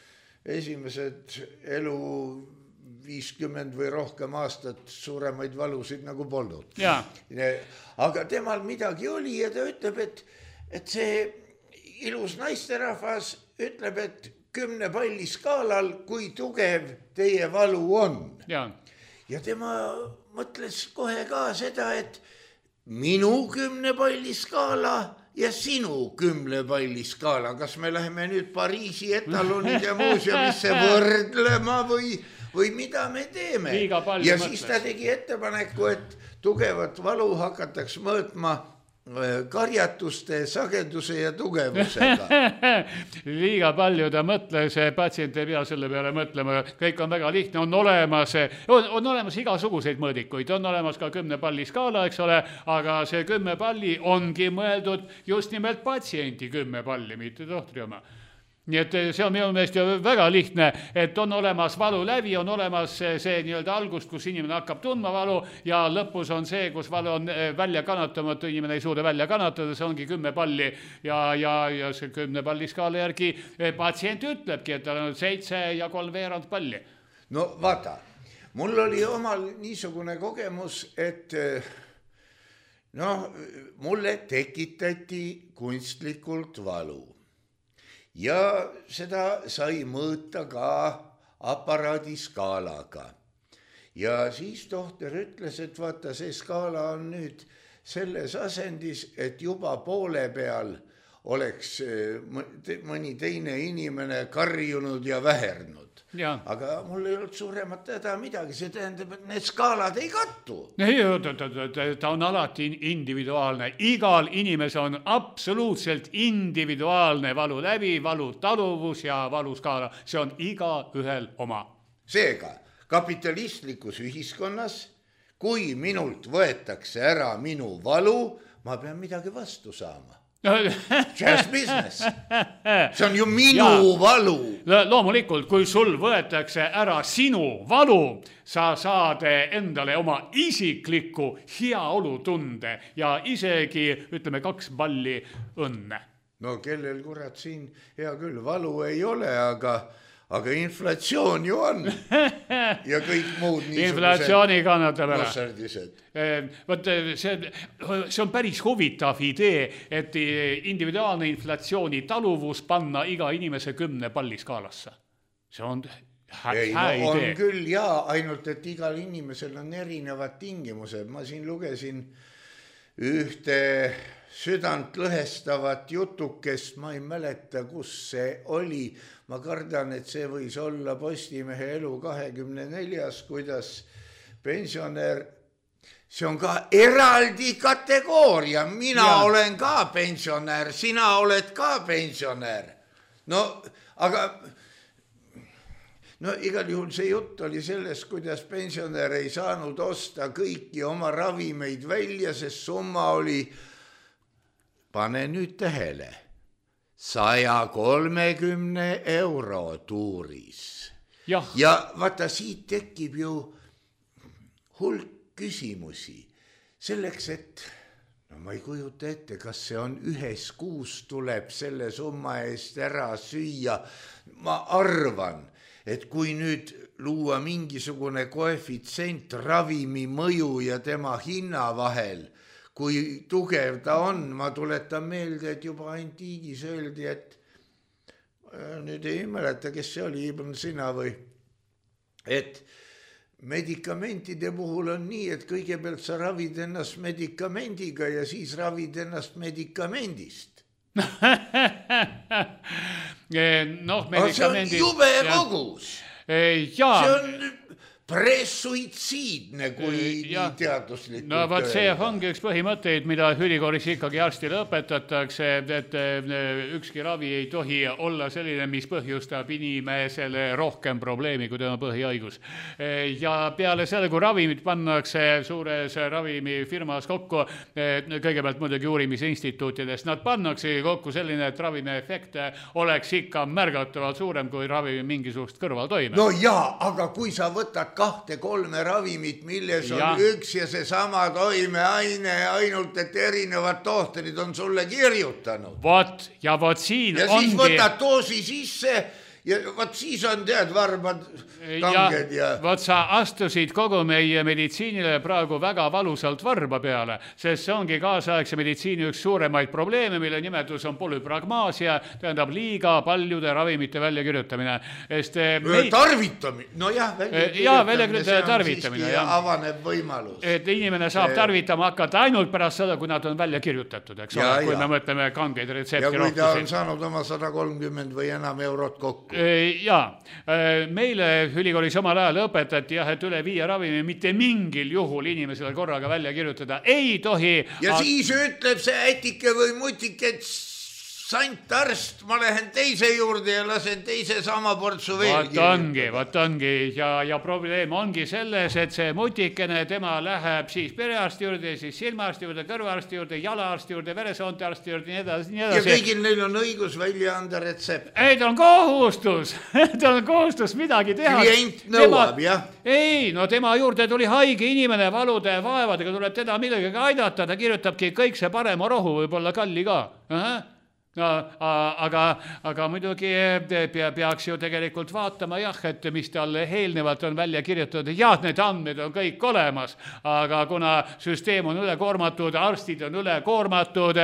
[SPEAKER 3] esimesed elu viiskümmend või rohkem aastat suuremaid valusid nagu polnud.
[SPEAKER 4] Ja.
[SPEAKER 3] Aga temal midagi oli ja ta ütleb, et et see ilus naisterahvas ütleb, et kümne palli skaalal, kui tugev teie valu on.
[SPEAKER 4] Ja,
[SPEAKER 3] ja tema mõtles kohe ka seda, et minu kümne palli skaala ja sinu kümne palli skaala. Kas me läheme nüüd Pariisi etalonid ja muuseumisse võrdlema või, või mida me teeme? Ja mõtles. Siis ta tegi ettepaneku, et tugevat valu hakataks mõõtma karjatuste, sageduse ja tugevusega.
[SPEAKER 4] Liiga palju ta mõtles, patsient ei pea selle peale mõtlema, kõik on väga lihtne, on olemas, on, on olemas igasuguseid mõõdikuid, on olemas ka kümne palli skaala, eks ole, aga see kümme palli ongi mõeldud just nimelt patsienti kümme palli, mitte tohtri oma. Nii et see on minu meelest ju väga lihtne, et on olemas valu läbi, on olemas see, see nii-öelda algust, kus inimene hakkab tundma valu ja lõpus on see, kus valu on välja kannatamatu, inimene ei suuda välja kannatada, see ongi kümme palli ja, ja, ja see kümne palli skaala järgi patsient ütlebki, et tal on seitse ja kolm veerand palli.
[SPEAKER 3] No vaata, mul oli omal niisugune kogemus, et noh, mulle tekitati kunstlikult valu. Ja seda sai mõõta ka aparaadi skaalaga. Ja siis tohter ütles, et vaata, see skaala on nüüd selles asendis, et juba poole peal oleks mõni teine inimene karjunud ja vähernud. Ja. Aga mul ei olnud suuremat teda midagi, see tähendab, et need skaalad ei kattu.
[SPEAKER 4] Ei, ta, ta, ta on alati individuaalne. Igal inimese on absoluutselt individuaalne valu läbi, valu taluvus ja valu skaala. See on iga ühel oma.
[SPEAKER 3] Seega, kapitalistlikus ühiskonnas, kui minult võetakse ära minu valu, ma pean midagi vastu saama. Just business. See on ju minu ja, valu.
[SPEAKER 4] Loomulikult, kui sul võetakse ära sinu valu, sa saad endale oma isikliku heaolutunde ja isegi, ütleme, kaks balli õnne.
[SPEAKER 3] No kellel kurat siin, hea küll, valu ei ole, aga... Aga inflatsioon ju on ja kõik muud niisugused
[SPEAKER 4] inflatsiooni kannatab ära.
[SPEAKER 3] Nossardised.
[SPEAKER 4] Võt, see, see on päris huvitav idee, et individuaalne inflatsiooni taluvus panna iga inimese kümne palli skaalasse. See on hää
[SPEAKER 3] Ei, no,
[SPEAKER 4] idee.
[SPEAKER 3] On küll jaa, ainult et igal inimesel on erinevad tingimused. Ma siin lugesin ühte südant lõhestavat jutukest, ma ei mäleta, kus see oli. Ma kardan, et see võis olla Postimehe elu kahekümne neljas, kuidas pensionär see on ka eraldi kategooria, mina ja. olen ka pensionär, sina oled ka pensionär. No, aga no igal juhul see jutt oli sellest, kuidas pensionär ei saanud osta kõiki oma ravimeid välja, sest summa oli, pane nüüd tähele, saja kolmekümne euro tuuris. Ja, ja vaata, siit tekib ju hulk küsimusi selleks, et no ma ei kujuta ette, kas see on ühes kuus tuleb selle summa eest ära süüa. Ma arvan, et kui nüüd luua mingisugune koefitsient ravimi mõju ja tema hinna vahel, kui tugev ta on, ma tuletan meelde, et juba antiigis öeldi, et nüüd ei mäleta, kes see oli, Ibn Sina või, et medikamentide puhul on nii, et kõigepealt sa ravid ennast medikamendiga ja siis ravid ennast medikamendist.
[SPEAKER 4] noh, medikamendi...
[SPEAKER 3] see on jube kogus.
[SPEAKER 4] Ja.
[SPEAKER 3] See on presuitsiidne, kui ja, teaduslikult
[SPEAKER 4] no vot, see ongi üks põhimõtteid, mida ülikoolis ikkagi arstile õpetatakse, et ükski ravi ei tohi olla selline, mis põhjustab inimesele rohkem probleemi kui tema põhihaigus. Ja peale selle, kui ravimid pannakse suures ravimifirmas kokku, kõigepealt muidugi uurimisinstituutides, nad pannakse kokku selline, et ravimi efekt oleks ikka märgatavalt suurem kui ravimi mingisugust kõrvaltoime.
[SPEAKER 3] No jaa, aga kui sa võtad kahte-kolme ravimit, milles on ja. üks ja seesama toimeaine, ainult et erinevad tohterid on sulle kirjutanud.
[SPEAKER 4] Vot, ja vot siin
[SPEAKER 3] ja
[SPEAKER 4] ongi...
[SPEAKER 3] Ja siis võtad doosi sisse ja vot siis on tead varbad kanged ja...
[SPEAKER 4] ja... Vot sa astusid kogu meie meditsiinile praegu väga valusalt varba peale, sest see ongi kaasaegse meditsiini üks suuremaid probleeme, mille nimetus on polüpragmaasia, tähendab liiga paljude ravimite väljakirjutamine. Sest
[SPEAKER 3] meid... Tarvitamine, no jah,
[SPEAKER 4] väljakirjutamine, ja, väljakirjutamine tarvitamine ja.
[SPEAKER 3] Avaneb võimalus.
[SPEAKER 4] Et inimene saab tarvitama hakata ainult pärast seda, kui nad on välja kirjutatud, eks ole, kui ja. me mõtleme kangeid retsepti
[SPEAKER 3] rohtusid. Ja kui ta on saanud oma sada kolmkümmend või enam eurot kokku.
[SPEAKER 4] Jaa, meile ülikoolis omal ajal õpetati, jah, et üle viie ravimi mitte mingil juhul inimesele korraga välja kirjutada ei tohi.
[SPEAKER 3] Ja a... siis ütleb see ätike või mutike, et sant arst, ma lähen teise juurde ja lasen teise sama portsu veel
[SPEAKER 4] vaat ongi, vaat ongi ja, ja probleem ongi selles, et see mutikene, tema läheb siis perearsti juurde, siis silmaarsti juurde, kõrvaarsti juurde, jalaarsti juurde, veresoonte arsti juurde, nii edasi, nii edasi.
[SPEAKER 3] Ja kõigil neil on õigus välja anda retsept.
[SPEAKER 4] Ei, ta on kohustus, ta on kohustus midagi teha.
[SPEAKER 3] Klient nõuab, jah.
[SPEAKER 4] Ei, no tema juurde tuli haige inimene valude vaevadega, tuleb teda millegagi aidata, ta kirjutabki kõik see parema rohu, võib-olla kalli ka. Aha. No, aga, aga muidugi pea, peaks ju tegelikult vaatama, jah, et mis talle eelnevalt on välja kirjutatud. Jah, need andmed on kõik olemas, aga kuna süsteem on ülekoormatud, arstid on ülekoormatud,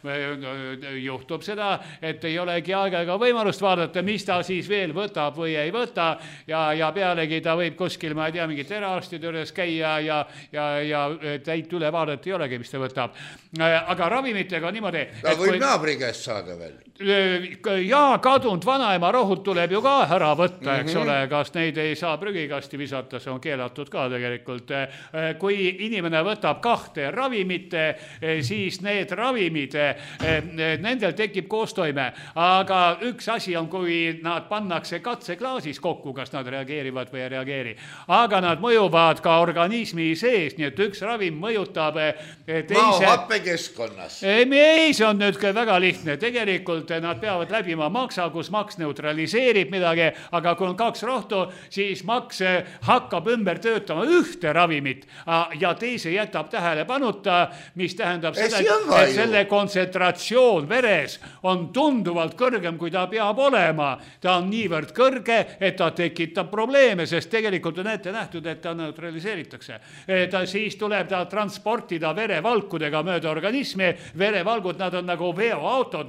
[SPEAKER 4] juhtub seda, et ei olegi aega võimalust vaadata, mis ta siis veel võtab või ei võta ja, ja pealegi ta võib kuskil, ma ei tea, mingit eraarstide juures käia ja, ja, ja täit üle vaadata ei olegi, mis ta võtab. Aga ravimitega niimoodi...
[SPEAKER 3] Ta võib kui... naabri käest saada veel.
[SPEAKER 4] Ja kadunud vanaema rohud tuleb ju ka ära võtta, eks mm-hmm. ole, kas neid ei saa prügikasti visata, see on keelatud ka tegelikult. Kui inimene võtab kahte ravimit, siis need ravimid, nendel tekib koostoime, aga üks asi on, kui nad pannakse katseklaasis kokku, kas nad reageerivad või ei reageeri, aga nad mõjuvad ka organismi sees, nii et üks ravim mõjutab teise...
[SPEAKER 3] Mao happekeskkonnas.
[SPEAKER 4] Ei, see on nüüd väga lihtne, tegelikult nad peavad läbima maksa, kus maks neutraliseerib midagi, aga kui on kaks rohtu, siis maks hakkab ümber töötama ühte ravimit ja teise jätab tähelepanuta, mis tähendab seda, et selle kontsentratsioon veres on tunduvalt kõrgem, kui ta peab olema. Ta on niivõrd kõrge, et ta tekitab probleeme, sest tegelikult on ette nähtud, et ta neutraliseeritakse. Ta siis tuleb ta transportida verevalkudega mööda organismi. Verevalgud, nad on nagu veoautod,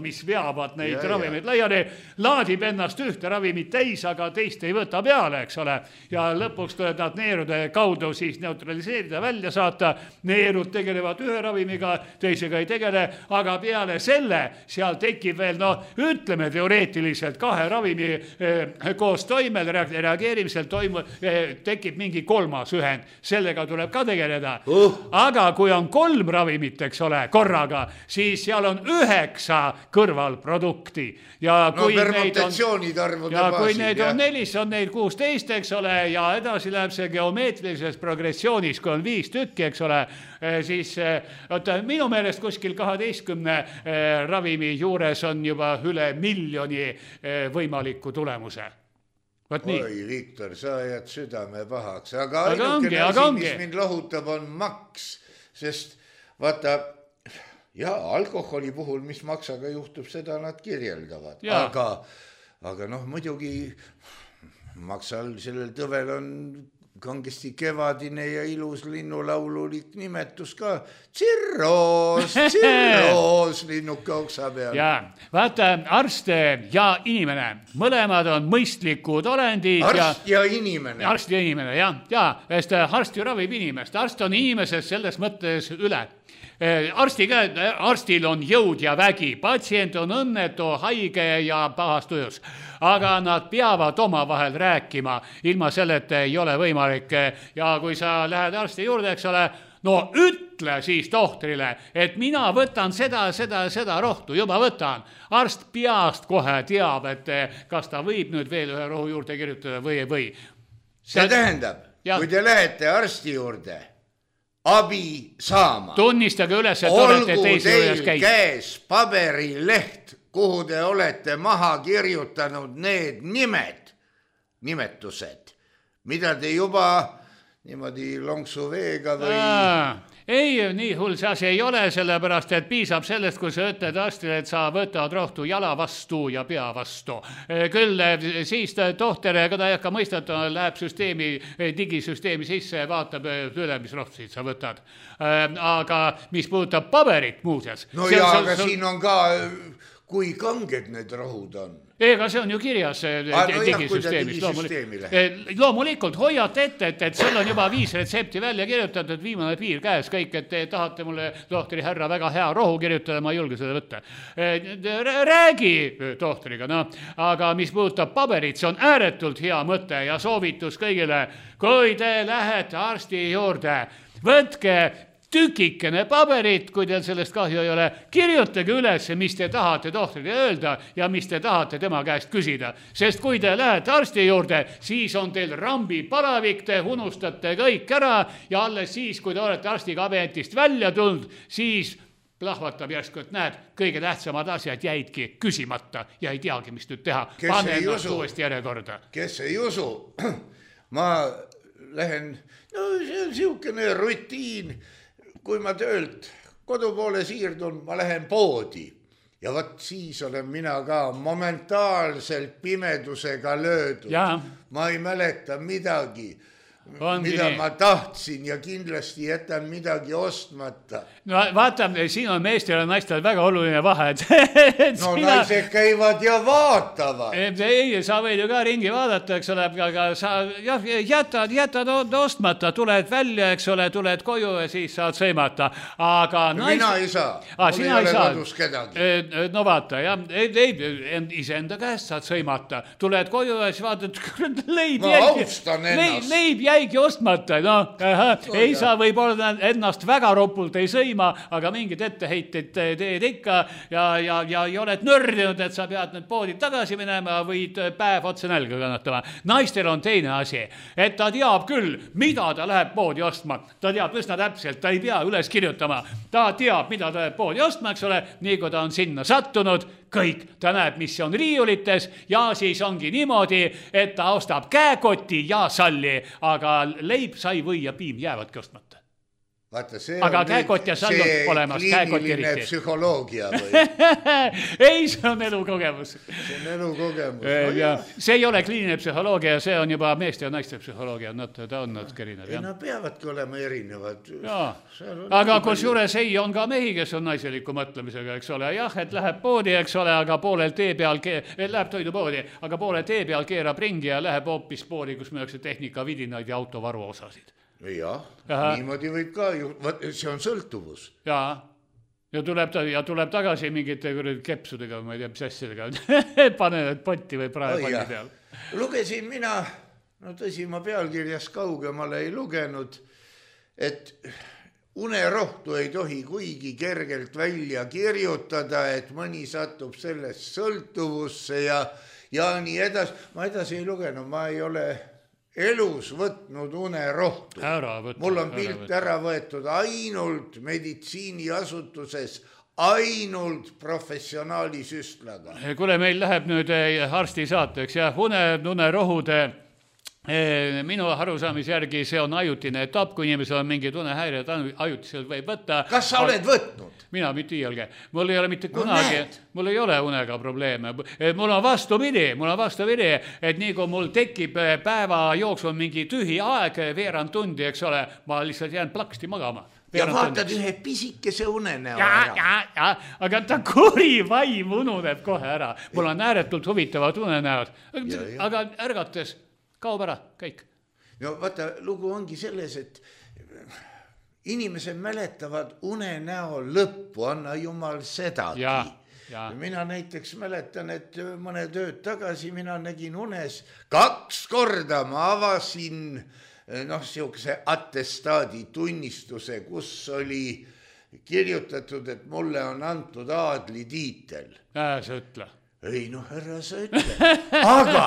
[SPEAKER 4] mis veavad neid
[SPEAKER 3] Ja,
[SPEAKER 4] ravimeid laiali, laadib ennast ühte ravimit täis, aga teist ei võta peale, eks ole. Ja lõpuks tuleb nad neerude kaudu siis neutraliseerida, välja saata. Neerud tegelevad ühe ravimiga, teisega ei tegele, aga peale selle seal tekib veel, no ütleme teoreetiliselt kahe ravimi eh, koos toimel, reageerimisel toimu, eh, tekib mingi kolmas ühend. Sellega tuleb ka tegeleda.
[SPEAKER 3] Uh.
[SPEAKER 4] Aga kui on kolm ravimit, eks ole, korraga, siis seal on üheksa kõrvalprodukti. Ja kui
[SPEAKER 3] no
[SPEAKER 4] neid on, ja kui
[SPEAKER 3] baasid,
[SPEAKER 4] neid
[SPEAKER 3] ja.
[SPEAKER 4] on neli, on neid kuusteist, eks ole, ja edasi läheb see geomeetrilises progressioonis, kui on viis tükki, eks ole, siis oota, minu meelest kuskil kaheteistkümne ravimi juures on juba üle miljoni võimaliku tulemuse. Võt nii.
[SPEAKER 3] Oi, Viktor, sa jääd südame pahaks, aga,
[SPEAKER 4] aga
[SPEAKER 3] ainukene
[SPEAKER 4] ongi,
[SPEAKER 3] asi,
[SPEAKER 4] ongi.
[SPEAKER 3] mis mind lohutab, on maks, sest vaata, ja alkoholi puhul, mis maksaga juhtub, seda nad kirjeldavad,
[SPEAKER 4] ja.
[SPEAKER 3] aga, aga noh, muidugi maksal sellel tõvel on kangesti kevadine ja ilus linnulaululik nimetus ka. Tsirroos, tsirroos linnuka oksa peal.
[SPEAKER 4] Ja, vaata, arst ja inimene, mõlemad on mõistlikud olendid.
[SPEAKER 3] Arst ja, ja inimene.
[SPEAKER 4] Arst ja inimene, jah. Ja, sest arst ju ravib inimest. Arst on inimesest selles mõttes üle. Arsti käed, arstil on jõud ja vägi, patsient on õnnetu, haige ja pahas tujus. Aga nad peavad omavahel rääkima, ilma selleta ei ole võimalik. Ja kui sa lähed arsti juurde, eks ole, no ütle siis tohtrile, et mina võtan seda, seda, seda rohtu, juba võtan. Arst peast kohe teab, et kas ta võib nüüd veel ühe rohu juurde kirjutada või ei või.
[SPEAKER 3] See tähendab, ja. Kui te lähete arsti juurde, abi saama.
[SPEAKER 4] Tunnistage üles, et olete teisi üles käinud.
[SPEAKER 3] Olgu teil käes paberileht, kuhu te olete maha kirjutanud need nimed, nimetused, mida te juba niimoodi lonksu veega või...
[SPEAKER 4] Aa, ei, nii hull see asi ei ole, sellepärast, et piisab sellest, kui sa ütled arstile, et sa võtad rohtu jala vastu ja pea vastu. Küll siis tohter, kada ei hakka mõistata, läheb süsteemi, digisüsteemi sisse ja vaatab üle, mis rohtusid sa võtad. Aga mis puudutab paberit muuseas.
[SPEAKER 3] No ja, aga sul... siin on ka, kui kanged need rohud on.
[SPEAKER 4] Ega see on ju kirjas ah, no digisüsteemis. Loomulikult, loomulikult hoiate ette, et, et seal on juba viis retsepti välja kirjutatud, viimane piir käes kõik, et te tahate mulle tohtri härra väga hea rohu kirjutada, ma ei julge seda võtta. Räägi tohtriga, no, aga mis puudutab paberit, see on ääretult hea mõte ja soovitus kõigile, kui te lähete arsti juurde, võtke tükikene paberit, kui teil sellest kahju ei ole, kirjutage üles, mis te tahate tohtrile öelda ja mis te tahate tema käest küsida. Sest kui te lähete arsti juurde, siis on teil rambi palavik, te unustate kõik ära ja alles siis, kui te olete arstikabinetist välja tulnud, siis plahvatab järsku, et näed, kõige tähtsamad asjad jäidki küsimata ja ei teagi, mis nüüd teha. Pane ennast uuesti järjekorda.
[SPEAKER 3] Kes ei usu? Ma lähen, no see on siukene rutiin. Kui ma töölt kodu poole siirdun, ma lähen poodi ja võt siis olen mina ka momentaalselt pimedusega löödud.
[SPEAKER 4] Ja.
[SPEAKER 3] Ma ei mäleta midagi,
[SPEAKER 4] On
[SPEAKER 3] mida
[SPEAKER 4] nii.
[SPEAKER 3] ma tahtsin ja kindlasti jätan midagi ostmata.
[SPEAKER 4] No vaata, siin on meestel ja naistel väga oluline vahe.
[SPEAKER 3] No sina... naised käivad ja vaatavad.
[SPEAKER 4] Ei, sa võid ju ka ringi vaadata, eks ole, aga sa jah, jätad, jätad ostmata, tuled välja, eks ole, tuled koju ja siis saad sõimata. Aga naist...
[SPEAKER 3] Mina ei saa,
[SPEAKER 4] ah,
[SPEAKER 3] mul ei ole kodus kedagi.
[SPEAKER 4] No vaata, jah, ei, ei, iseenda käest saad sõimata. Tuled koju ja siis vaatad, leib
[SPEAKER 3] ma
[SPEAKER 4] jäigi,
[SPEAKER 3] austan ennast.
[SPEAKER 4] Leib jäigi ostmata, no, aha, oh, ei saa võib-olla ennast väga ropult ei sõima, aga mingid etteheited teed ikka ja, ja, ja, ja oled nördinud, et sa pead nüüd poodi tagasi minema, võid päev otse nälga kannatama. Naistel on teine asi, et ta teab küll, mida ta läheb poodi ostma. Ta teab üsna täpselt, ta ei pea üles kirjutama. Ta teab, mida ta läheb poodi ostma, eks ole, nii kui ta on sinna sattunud, kõik, ta näeb, mis on riiulites ja siis ongi niimoodi, et ta ostab käekoti ja salli, aga leib, sai või ja piim jäävadki ostmata.
[SPEAKER 3] Vaata, see
[SPEAKER 4] aga
[SPEAKER 3] on
[SPEAKER 4] käekott ja saldot olemas, käekott eriti.
[SPEAKER 3] Psühholoogia või?
[SPEAKER 4] ei, see on elukogemus.
[SPEAKER 3] See on elukogemus.
[SPEAKER 4] No, ja see ei ole kliiniline psühholoogia, see on juba meeste ja naiste psühholoogia, nad, ta on nad erinev.
[SPEAKER 3] Ei, nad peavadki olema erinevad.
[SPEAKER 4] Aga kus juures ei, on ka mehi, kes on naiseliku mõtlemisega, eks ole. Jah, et läheb poodi, eks ole, aga poolel tee peal, ke... läheb toidu poodi, aga poole tee peal keerab ringi ja läheb hoopis poodi, kus müüakse tehnika vidinaid ja autovaru osasid.
[SPEAKER 3] Jah, niimoodi võib ka ju, see on sõltuvus.
[SPEAKER 4] Jaa, ja tuleb, ta, ja tuleb tagasi mingite kepsudega, ma ei tea, mis asjadega, pane need potti või praepalli peal.
[SPEAKER 3] Lugesin mina, no tõsi, ma pealkirjas kaugemale ei lugenud, et unerohtu ei tohi kuigi kergelt välja kirjutada, et mõni satub sellest sõltuvusse ja, ja nii edasi. Ma edasi ei lugenud, ma ei ole... elus võtnud unerohtu. Mul on pilt ära võetud ainult meditsiiniasutuses, ainult professionaali süstlaga.
[SPEAKER 4] Kuule, meil läheb nüüd arsti saateks ja une, unerohude minu arusaamise järgi see on ajutine etapp, kui inimesel on mingi tunehäire, ajutiselt võib võtta.
[SPEAKER 3] Kas sa oled võtnud?
[SPEAKER 4] Mina mitte iialgi. Mul ei ole mitte kunagi, mul ei ole unega probleeme. Mul on vastupidi, mul on vastupidi, et nii kui mul tekib päeva jooksul mingi tühi aeg, veerand tundi, eks ole, ma lihtsalt jään plaksti magama.
[SPEAKER 3] Ja vaatad ühe pisikese unenäo
[SPEAKER 4] ja,
[SPEAKER 3] ära.
[SPEAKER 4] Ja, ja, aga ta kuri vaim ununeb kohe ära. Mul on ääretult huvitavad unenäod. Aga ärgates kaob ära, kõik.
[SPEAKER 3] No vaata, lugu ongi selles, et inimesed mäletavad unenäo lõppu, anna jumal sedagi.
[SPEAKER 4] Ja, ja.
[SPEAKER 3] Mina näiteks mäletan, et mõned ööd tagasi mina nägin unes kaks korda, ma avasin noh, siukse attestaadi tunnistuse, kus oli kirjutatud, et mulle on antud aadli tiitel.
[SPEAKER 4] Ää, sa ütle.
[SPEAKER 3] Ei, noh, härra, sa ütle. Aga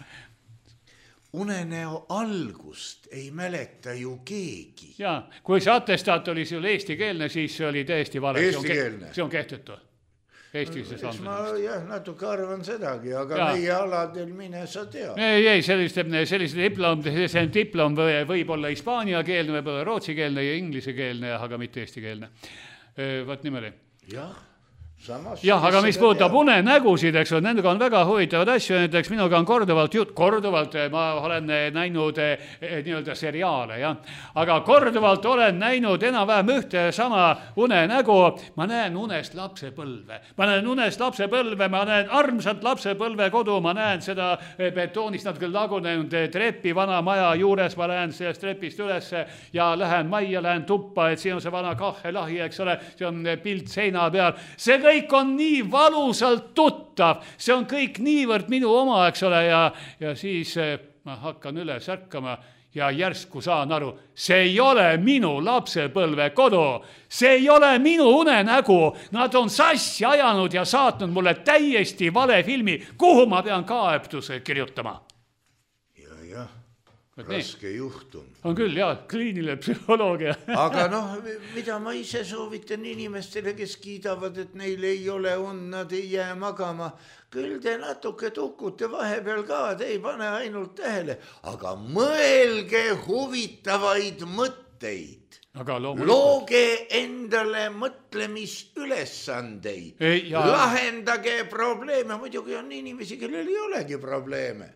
[SPEAKER 3] unenäo algust ei mäleta ju keegi.
[SPEAKER 4] Jaa, kui see attestaat oli sul eestikeelne, siis see oli täiesti vale.
[SPEAKER 3] Eestikeelne.
[SPEAKER 4] See on kehtetu. Eestilise
[SPEAKER 3] saamiseks. Ma jah, natuke arvan sedagi, aga ja. Meie aladel mine sa tea.
[SPEAKER 4] Ei, ei, selliste, selliste diplom, see diplom võib olla hispaaniakeelne, võib olla rootsikeelne ja inglisekeelne, aga mitte eestikeelne. Vaat niimoodi.
[SPEAKER 3] Jah. Samas
[SPEAKER 4] jah, aga mis puudutab unenägusid, eks on, nendega on väga huvitavad asju, näiteks minuga on korduvalt jut, korduvalt ma olen näinud nii-öelda seriaale, jah. Aga korduvalt olen näinud enam-vähem ühte sama unenägu, ma näen unest lapsepõlve. Ma näen unest lapsepõlve, ma näen armsat lapsepõlve kodu, ma näen seda betoonist natuke lagunenud trepi vana maja juures, ma lähen sellest trepist ülesse ja lähen majja, lähen tuppa, et siin on see vana kahelahi, eks ole, see on pilt seina peal. See kõik on nii valusalt tuttav, see on kõik niivõrd minu oma, eks ole, ja, ja siis ma hakkan üles ärkama ja järsku saan aru, see ei ole minu lapsepõlve kodu, see ei ole minu unenägu, nad on sassi ajanud ja saatnud mulle täiesti vale filmi, kuhu ma pean kaebtuse kirjutama.
[SPEAKER 3] Ja, jah. Raske juhtum.
[SPEAKER 4] On küll, jah, kliiniline psühholoogia.
[SPEAKER 3] Aga noh, mida ma ise soovitan inimestele, kes kiidavad, et neil ei ole und, nad ei jää magama. Küll te natuke tukute vahepeal ka, te ei pane ainult tähele. Aga mõelge huvitavaid mõtteid.
[SPEAKER 4] Aga
[SPEAKER 3] looge endale mõtlemisülesandeid. Lahendage probleeme. Muidugi on inimesi, kellel ei olegi probleeme.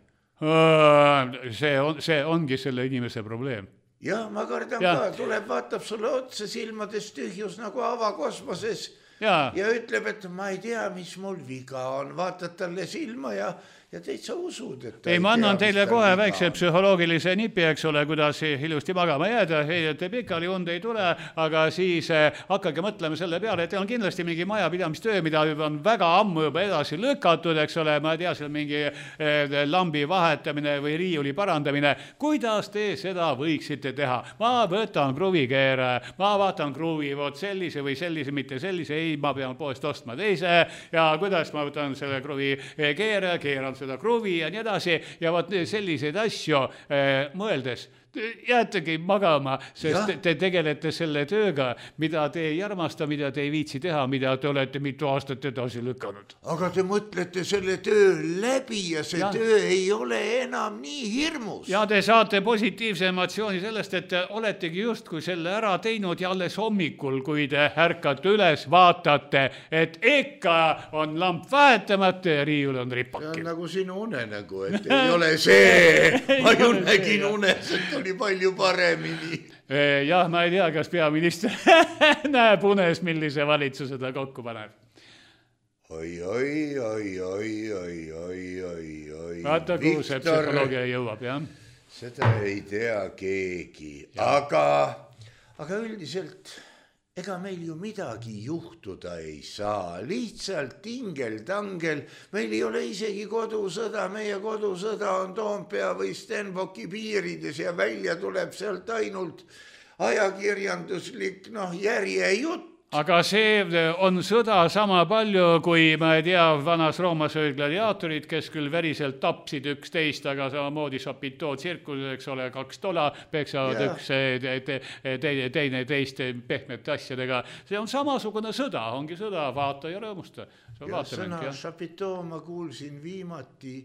[SPEAKER 4] See, on, see ongi selle inimese probleem.
[SPEAKER 3] Ja, ma kardan ja. Ka, tuleb, vaatab sulle otsa silmades tühjus nagu avakosmoses ja. Ja ütleb, et ma ei tea, mis mul viga on. Vaatad talle silma ja, ja täitsa usud, et
[SPEAKER 4] ei, ma annan teile kohe väikse psühholoogilise nipi, eks ole, kuidas ilusti magama jääda, et pikali und ei tule, aga siis hakkage mõtlema selle peale, et teil on kindlasti mingi majapidamistöö, mida on väga ammu juba edasi lükatud, eks ole, ma ei tea, seal mingi lambi vahetamine või riiuli parandamine. Kuidas te seda võiksite teha? Ma võtan kruvikeere, ma vaatan kruvi, vot sellise või sellise, mitte sellise, ei, ma pean poest ostma teise ja kuidas ma võtan selle kruvi keere, keeran seda kruvi ja nii edasi ja vot selliseid asju eh, mõeldes jäätegi magama, sest ja. te tegelete selle tööga, mida te ei armasta, mida te ei viitsi teha, mida te olete mitu aastat edasi lükanud.
[SPEAKER 3] Aga te mõtlete selle töö läbi ja see ja. töö ei ole enam nii hirmus.
[SPEAKER 4] Ja te saate positiivse emotsiooni sellest, et te oletegi justkui selle ära teinud ja alles hommikul, kui te ärkate üles, vaatate, et ikka on lamp väetamata ja riiul on ripaki.
[SPEAKER 3] See on nagu sinu unenägu, et ei ole see. Ma ju nägin unes, et oli palju paremini.
[SPEAKER 4] Jah, ma ei tea, kas peaminister näeb unes, millise valitsuse ta kokku paneb.
[SPEAKER 3] Oi, oi, oi, oi, oi, oi, oi, oi.
[SPEAKER 4] Vaata, kuhu see psühholoogia jõuab, jah?
[SPEAKER 3] Seda ei tea keegi, aga, aga üldiselt ega meil ju midagi juhtuda ei saa, lihtsalt tingel-tangel, meil ei ole isegi kodusõda, meie kodusõda on Toompea või Stenbocki piirides ja välja tuleb sealt ainult ajakirjanduslik, noh, järjejutt.
[SPEAKER 4] Aga see on sõda sama palju, kui ma ei tea, vanas Roomas olid gladiaatorid, kes küll veriselt tapsid üksteist, aga samamoodi Sapito tsirkus, eks ole, kaks tola, peksavad yeah. üks te, te, teine teist pehmete asjadega. See on samasugune sõda, ongi sõda, vaata ja rõõmusta.
[SPEAKER 3] Ja sõna Sapito ma kuulsin viimati,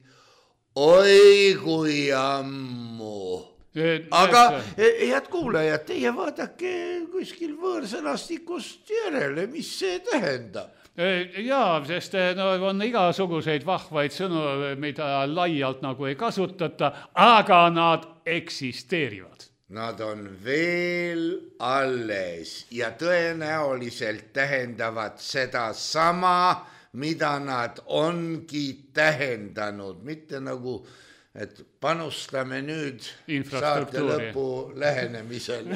[SPEAKER 3] oi kui ammu. Aga head kuulajad, teie vaadake kuskil võõrsõnastikust järele, mis see tähendab?
[SPEAKER 4] Jaa, sest no, on igasuguseid vahvaid sõnu, mida laialt nagu ei kasutata, aga nad eksisteerivad.
[SPEAKER 3] Nad on veel alles ja tõenäoliselt tähendavad seda sama, mida nad ongi tähendanud, mitte nagu et panustame nüüd saate lõpu lähenemisele.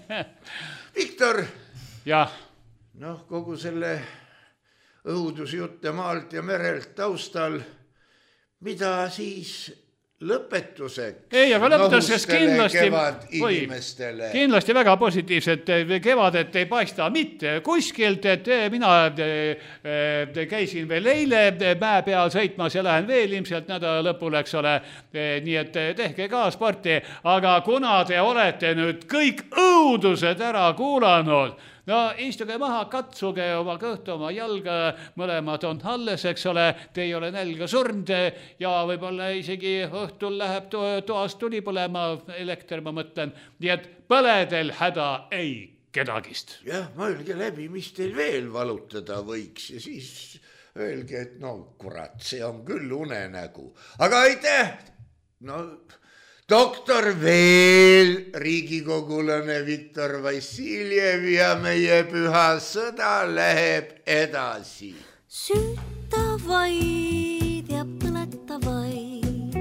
[SPEAKER 3] Viktor,
[SPEAKER 4] ja.
[SPEAKER 3] noh, kogu selle õudusjutte maalt ja merelt taustal, mida siis lõpetuseks
[SPEAKER 4] ei, aga lõpetuseks kindlasti,
[SPEAKER 3] või,
[SPEAKER 4] kindlasti väga positiivset kevadet ei paista mitte kuskilt, et mina te, te käisin veel eile mäe peal sõitmas ja lähen veel ilmselt nädala lõpul, eks ole, nii et tehke ka sporti, aga kuna te olete nüüd kõik õudused ära kuulanud, no istuge maha, katsuge oma kõhtu, oma jalga, mõlemad on alles, eks ole, te ei ole nälga surnud ja võib-olla isegi õhtul läheb to toas tuli põlema, elekter ma mõtlen, nii et põledel häda ei kedagist.
[SPEAKER 3] Jah, mõelge läbi, mis teil veel valutada võiks ja siis öelge, et no kurat, see on küll unenägu, aga aitäh, no doktor veel riigikogulane Viktor Vassiljev ja meie püha sõda läheb edasi.
[SPEAKER 5] Süüta vaid ja põleta vaid,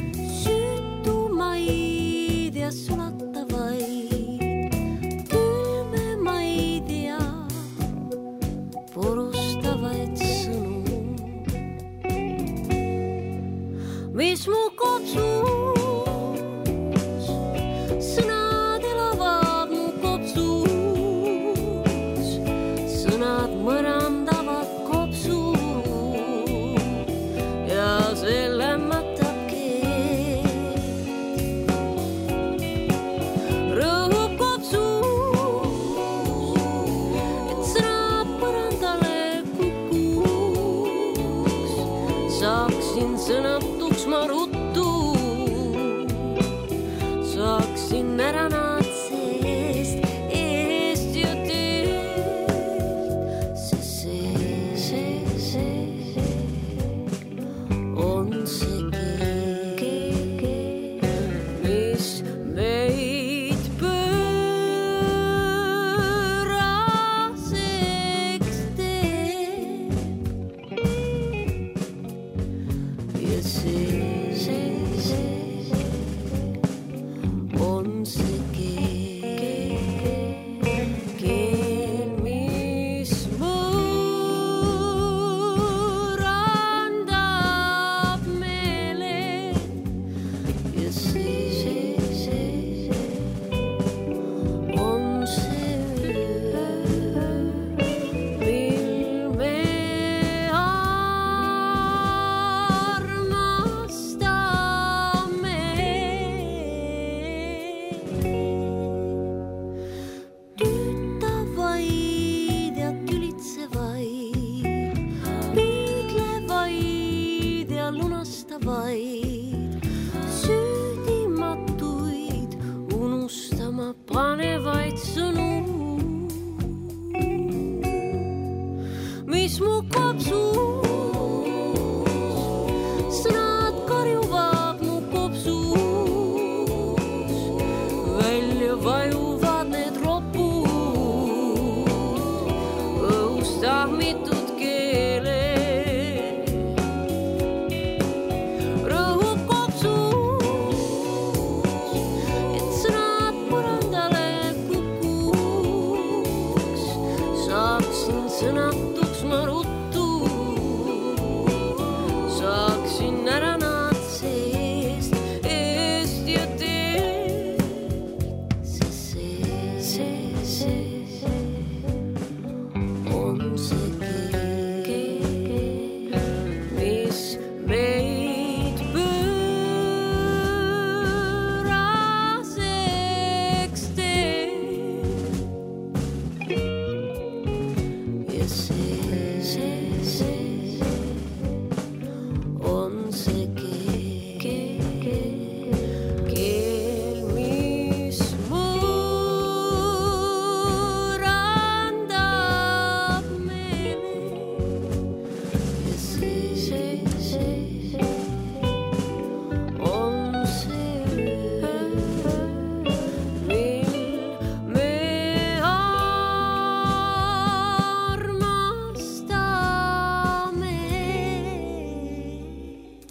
[SPEAKER 5] süütumaid ja sulata vaid, külmemaid ja purustavaid sõnu. Mis mu kotsus sõnad elavad mu kopsus, sõnad mõrandavad kopsu ja selle matab keelt. Rõhub kopsus, et sõnad põrandale kukuks, saaksin sõnatuks ma ruttu. Saaksin ära nad seest, eest ja teest, see, see, see, see on see keel, mis meid pööraseks teeb. Ja see, see, see on see keel, keel, mis mõrandab meeled ja see, see, see on see öö, mil me armastasime.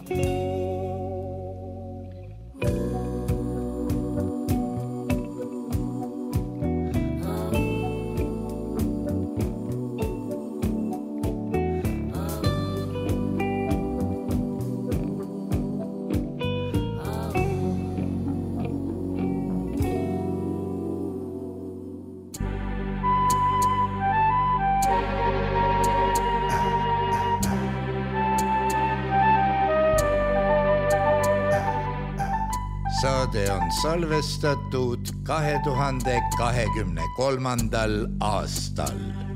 [SPEAKER 3] Saade on salvestatud kahe tuhande kahekümne kolmandal aastal.